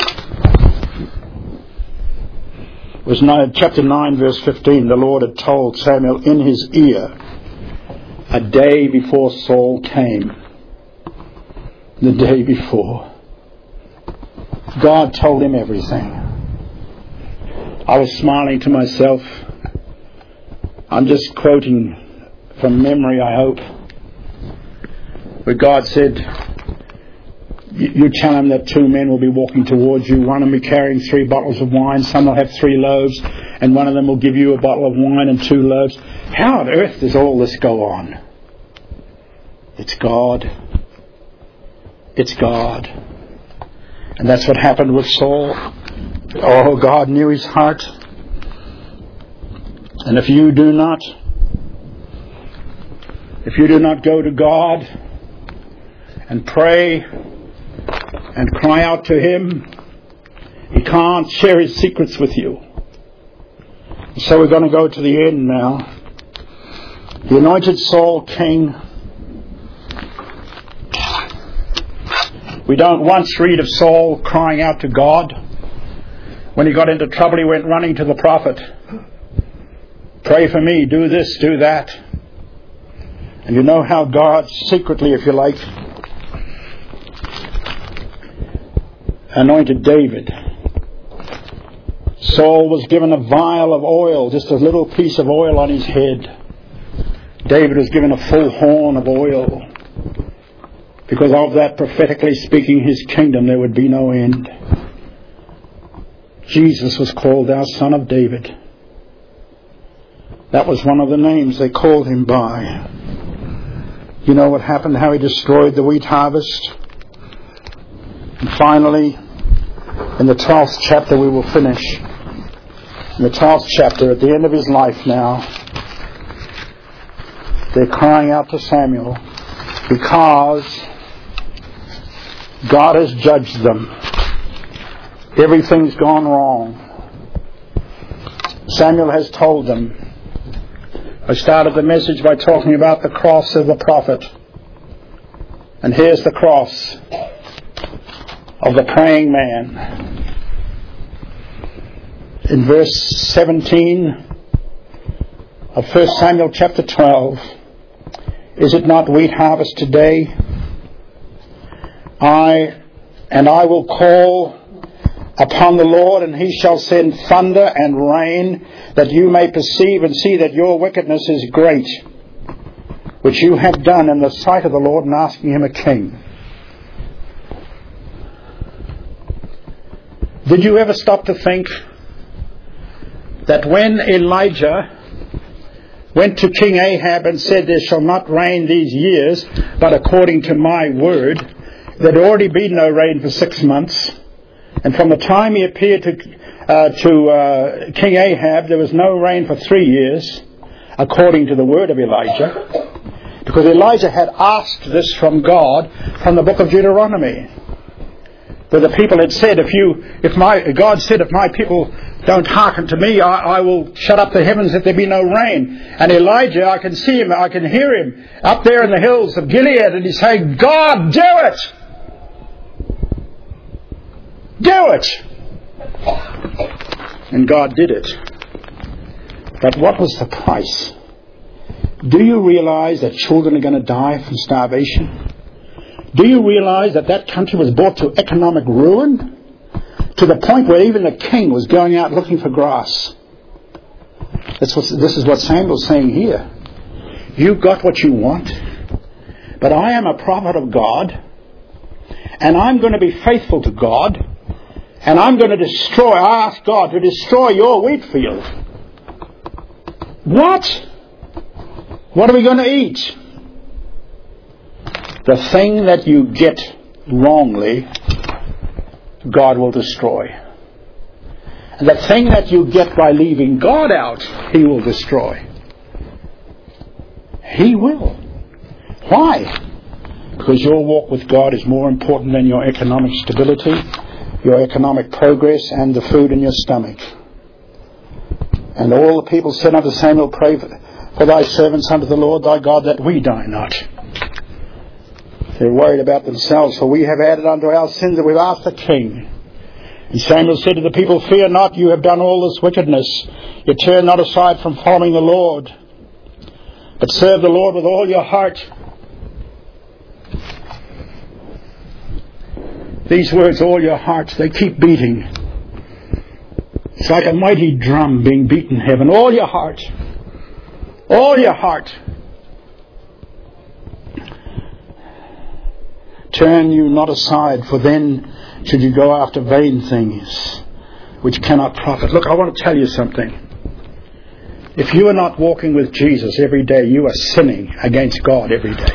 It was chapter nine, verse fifteen. The Lord had told Samuel in his ear a day before Saul came. The day before. God told him everything. I was smiling to myself. I'm just quoting from memory, I hope. Where God said, you tell him that two men will be walking towards you. One will be carrying three bottles of wine. Some will have three loaves. And one of them will give you a bottle of wine and two loaves. How on earth does all this go on? It's God. It's God. And that's what happened with Saul. Oh, God knew his heart. And if you do not, if you do not go to God and pray and cry out to him, he can't share his secrets with you. So we're going to go to the end now. The anointed Saul king. We don't once read of Saul crying out to God. When he got into trouble, he went running to the prophet. Pray for me, do this, do that. And you know how God secretly, if you like, anointed David. Saul was given a vial of oil, just a little piece of oil on his head. David was given a full horn of oil. Because of that, prophetically speaking, his kingdom, there would be no end. Jesus was called our Son of David. That was one of the names they called him by. You know what happened, how he destroyed the wheat harvest? And finally, in the twelfth chapter we will finish. In the twelfth chapter, at the end of his life now, they're crying out to Samuel because God has judged them. Everything's gone wrong. Samuel has told them. I started the message by talking about the cross of the prophet. And here's the cross of the praying man. In verse seventeen of First Samuel chapter twelve, is it not wheat harvest today? I and I will call upon the Lord, and he shall send thunder and rain, that you may perceive and see that your wickedness is great, which you have done in the sight of the Lord, in asking him a king. Did you ever stop to think that when Elijah went to King Ahab and said, there shall not rain these years, but according to my word, there had already been no rain for six months, and from the time he appeared to, uh, to uh, King Ahab, there was no rain for three years, according to the word of Elijah, because Elijah had asked this from God from the book of Deuteronomy, where the people had said, if you, if my, God said, if my people don't hearken to me, I, I will shut up the heavens that there be no rain. And Elijah, I can see him, I can hear him up there in the hills of Gilead, and he's saying, God, do it! Do it! And God did it. But what was the price? Do you realize that children are going to die from starvation? Do you realize that that country was brought to economic ruin? To the point where even the king was going out looking for grass. That's what, this is what Samuel's saying here. You got what you want, but I am a prophet of God, and I'm going to be faithful to God, and I'm going to destroy, I ask God to destroy your wheat field. What? What are we going to eat? The thing that you get wrongly, God will destroy. And the thing that you get by leaving God out, He will destroy. He will. Why? Because your walk with God is more important than your economic stability, your economic progress, and the food in your stomach. And all the people said unto Samuel, pray for thy servants unto the Lord thy God, that we die not. They're worried about themselves, for we have added unto our sins that we've asked the king. And Samuel said to the people, fear not, you have done all this wickedness. You turn not aside from following the Lord, but serve the Lord with all your heart. These words, all your heart, they keep beating. It's like a mighty drum being beaten in heaven. All your heart. All your heart. Turn you not aside, for then should you go after vain things which cannot profit. Look, I want to tell you something. If you are not walking with Jesus every day, you are sinning against God every day.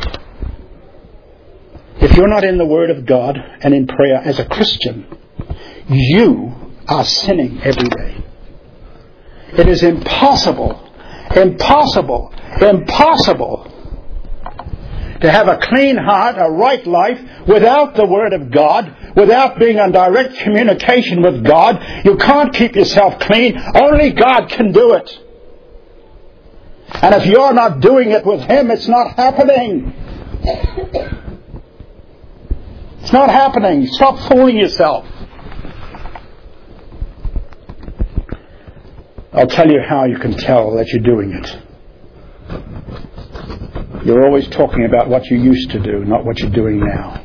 If you're not in the Word of God and in prayer as a Christian, you are sinning every day. It is impossible, impossible, impossible to have a clean heart, a right life, without the Word of God, without being in direct communication with God. You can't keep yourself clean. Only God can do it. And if you're not doing it with Him, it's not happening. It's not happening. Stop fooling yourself. I'll tell you how you can tell that you're doing it. You're always talking about what you used to do, not what you're doing now.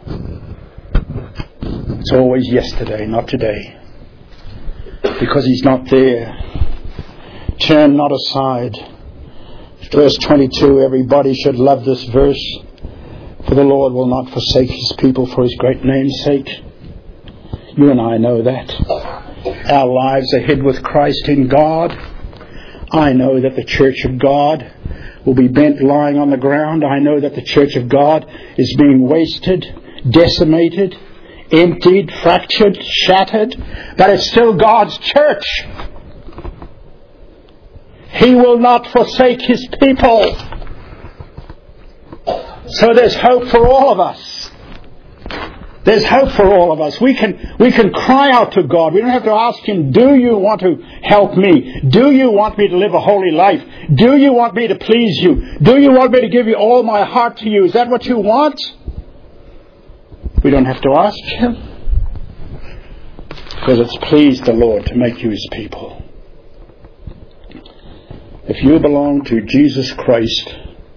It's always yesterday, not today. Because He's not there. Turn not aside. Verse twenty-two, everybody should love this verse. For the Lord will not forsake His people for His great name's sake. You and I know that. Our lives are hid with Christ in God. I know that the church of God will be bent lying on the ground. I know that the church of God is being wasted, decimated, emptied, fractured, shattered. But it's still God's church. He will not forsake His people. So there's hope for all of us. There's hope for all of us. We can, we can cry out to God. We don't have to ask Him, do you want to help me? Do you want me to live a holy life? Do you want me to please you? Do you want me to give you all my heart to you? Is that what you want? We don't have to ask Him. Because it's pleased the Lord to make you His people. If you belong to Jesus Christ,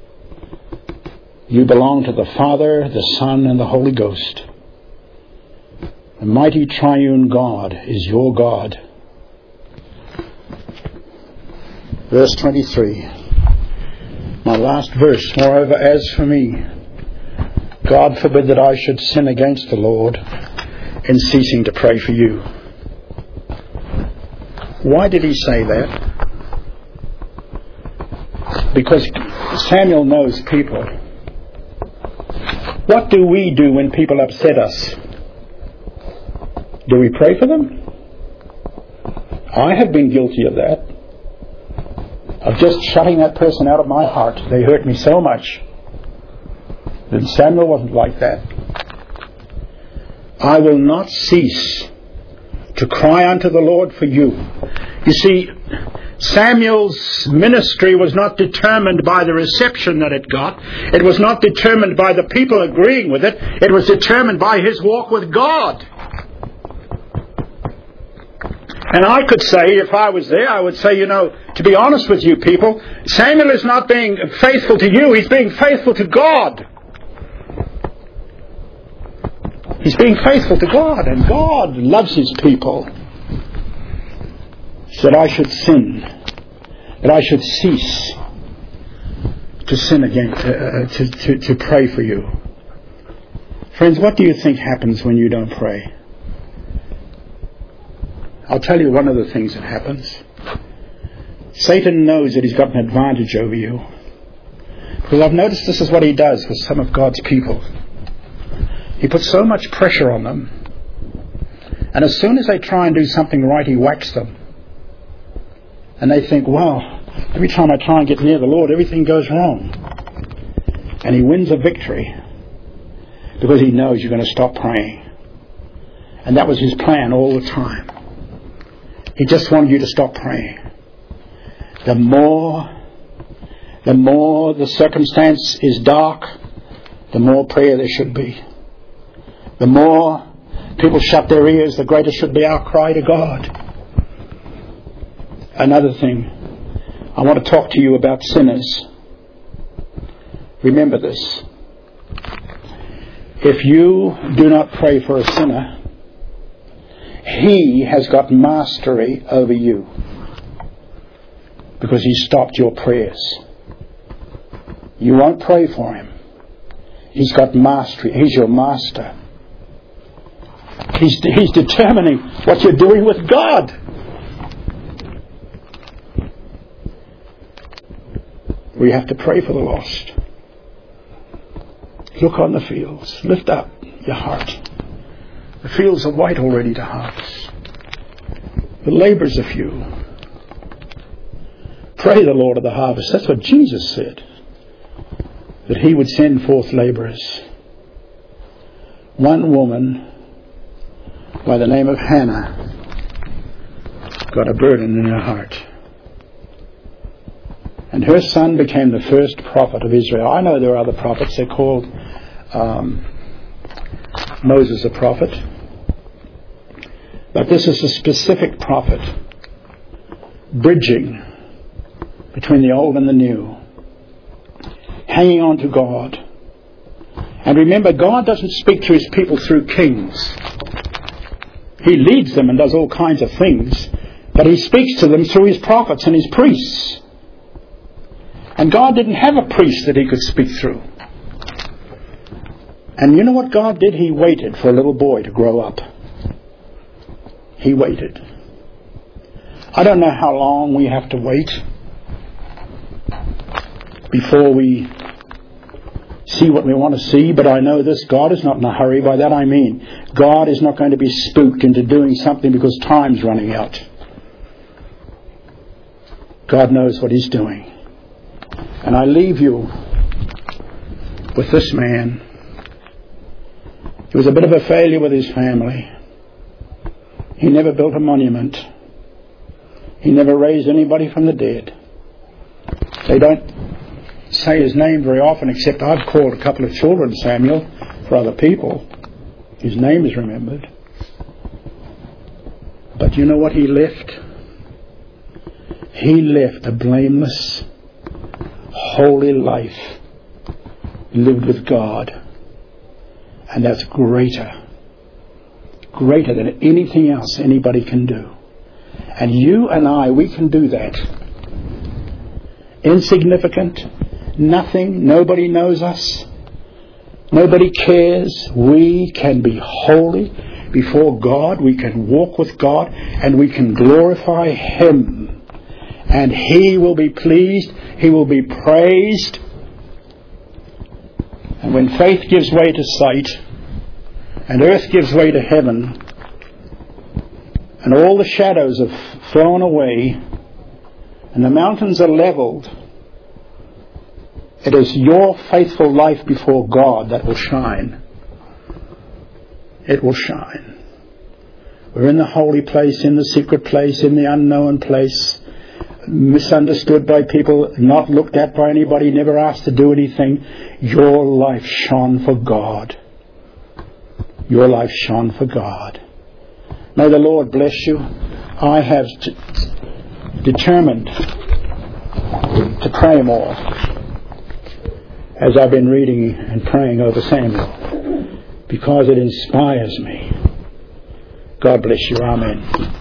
you belong to the Father, the Son, and the Holy Ghost. The mighty triune God is your God. Verse twenty-three. My last verse. Moreover, as for me, God forbid that I should sin against the Lord in ceasing to pray for you. Why did he say that? Because Samuel knows people. What do we do when people upset us? Do we pray for them? I have been guilty of that. Of just shutting that person out of my heart. They hurt me so much. Then Samuel wasn't like that. I will not cease to cry unto the Lord for you. You see, Samuel's ministry was not determined by the reception that it got. It was not determined by the people agreeing with it. It was determined by his walk with God. And I could say, if I was there, I would say, you know, to be honest with you people, Samuel is not being faithful to you, he's being faithful to God. He's being faithful to God, and God loves His people. He said, I should sin, that I should cease to sin again, uh, to, to, to pray for you. Friends, what do you think happens when you don't pray? I'll tell you one of the things that happens. Satan knows that he's got an advantage over you. Because I've noticed this is what he does with some of God's people. He puts so much pressure on them. And as soon as they try and do something right, he whacks them. And they think, wow, every time I try and get near the Lord, everything goes wrong. And he wins a victory because he knows you're going to stop praying. And that was his plan all the time. He just wanted you to stop praying. The more, the more the circumstance is dark, the more prayer there should be. The more people shut their ears, the greater should be our cry to God. Another thing, I want to talk to you about sinners. Remember this. If you do not pray for a sinner, he has got mastery over you because he stopped your prayers. You won't pray for him. He's got mastery. He's your master. He's, he's determining what you're doing with God. We have to pray for the lost. Look on the fields. Lift up your heart. The fields are white already to harvest. The labourers are few. Pray the Lord of the harvest. That's what Jesus said. That He would send forth labourers. One woman by the name of Hannah got a burden in her heart. And her son became the first prophet of Israel. I know there are other prophets. They're called um, Moses a prophet. But this is a specific prophet, bridging between the old and the new, hanging on to God. And remember, God doesn't speak to His people through kings. He leads them and does all kinds of things, but He speaks to them through His prophets and His priests. And God didn't have a priest that He could speak through. And you know what God did? He waited for a little boy to grow up. He waited. I don't know how long we have to wait before we see what we want to see, but I know this, God is not in a hurry. By that I mean, God is not going to be spooked into doing something because time's running out. God knows what He's doing. And I leave you with this man. He was a bit of a failure with his family. He never built a monument. He never raised anybody from the dead. They don't say his name very often, except I've called a couple of children Samuel for other people. His name is remembered. But you know what he left? He left a blameless, holy life. He lived with God. And that's greater. Greater than anything else anybody can do. And you and I, we can do that. Insignificant, nothing, nobody knows us, nobody cares. We can be holy before God. We can walk with God and we can glorify Him. And He will be pleased. He will be praised. And when faith gives way to sight and earth gives way to heaven and all the shadows have flown away and the mountains are leveled, it is your faithful life before God that will shine. It will shine. We're in the holy place, in the secret place, in the unknown place, misunderstood by people, not looked at by anybody, never asked to do anything. Your life shone for God. Your life shone for God. May the Lord bless you. I have t- determined to pray more as I've been reading and praying over Samuel, because it inspires me. God bless you. Amen.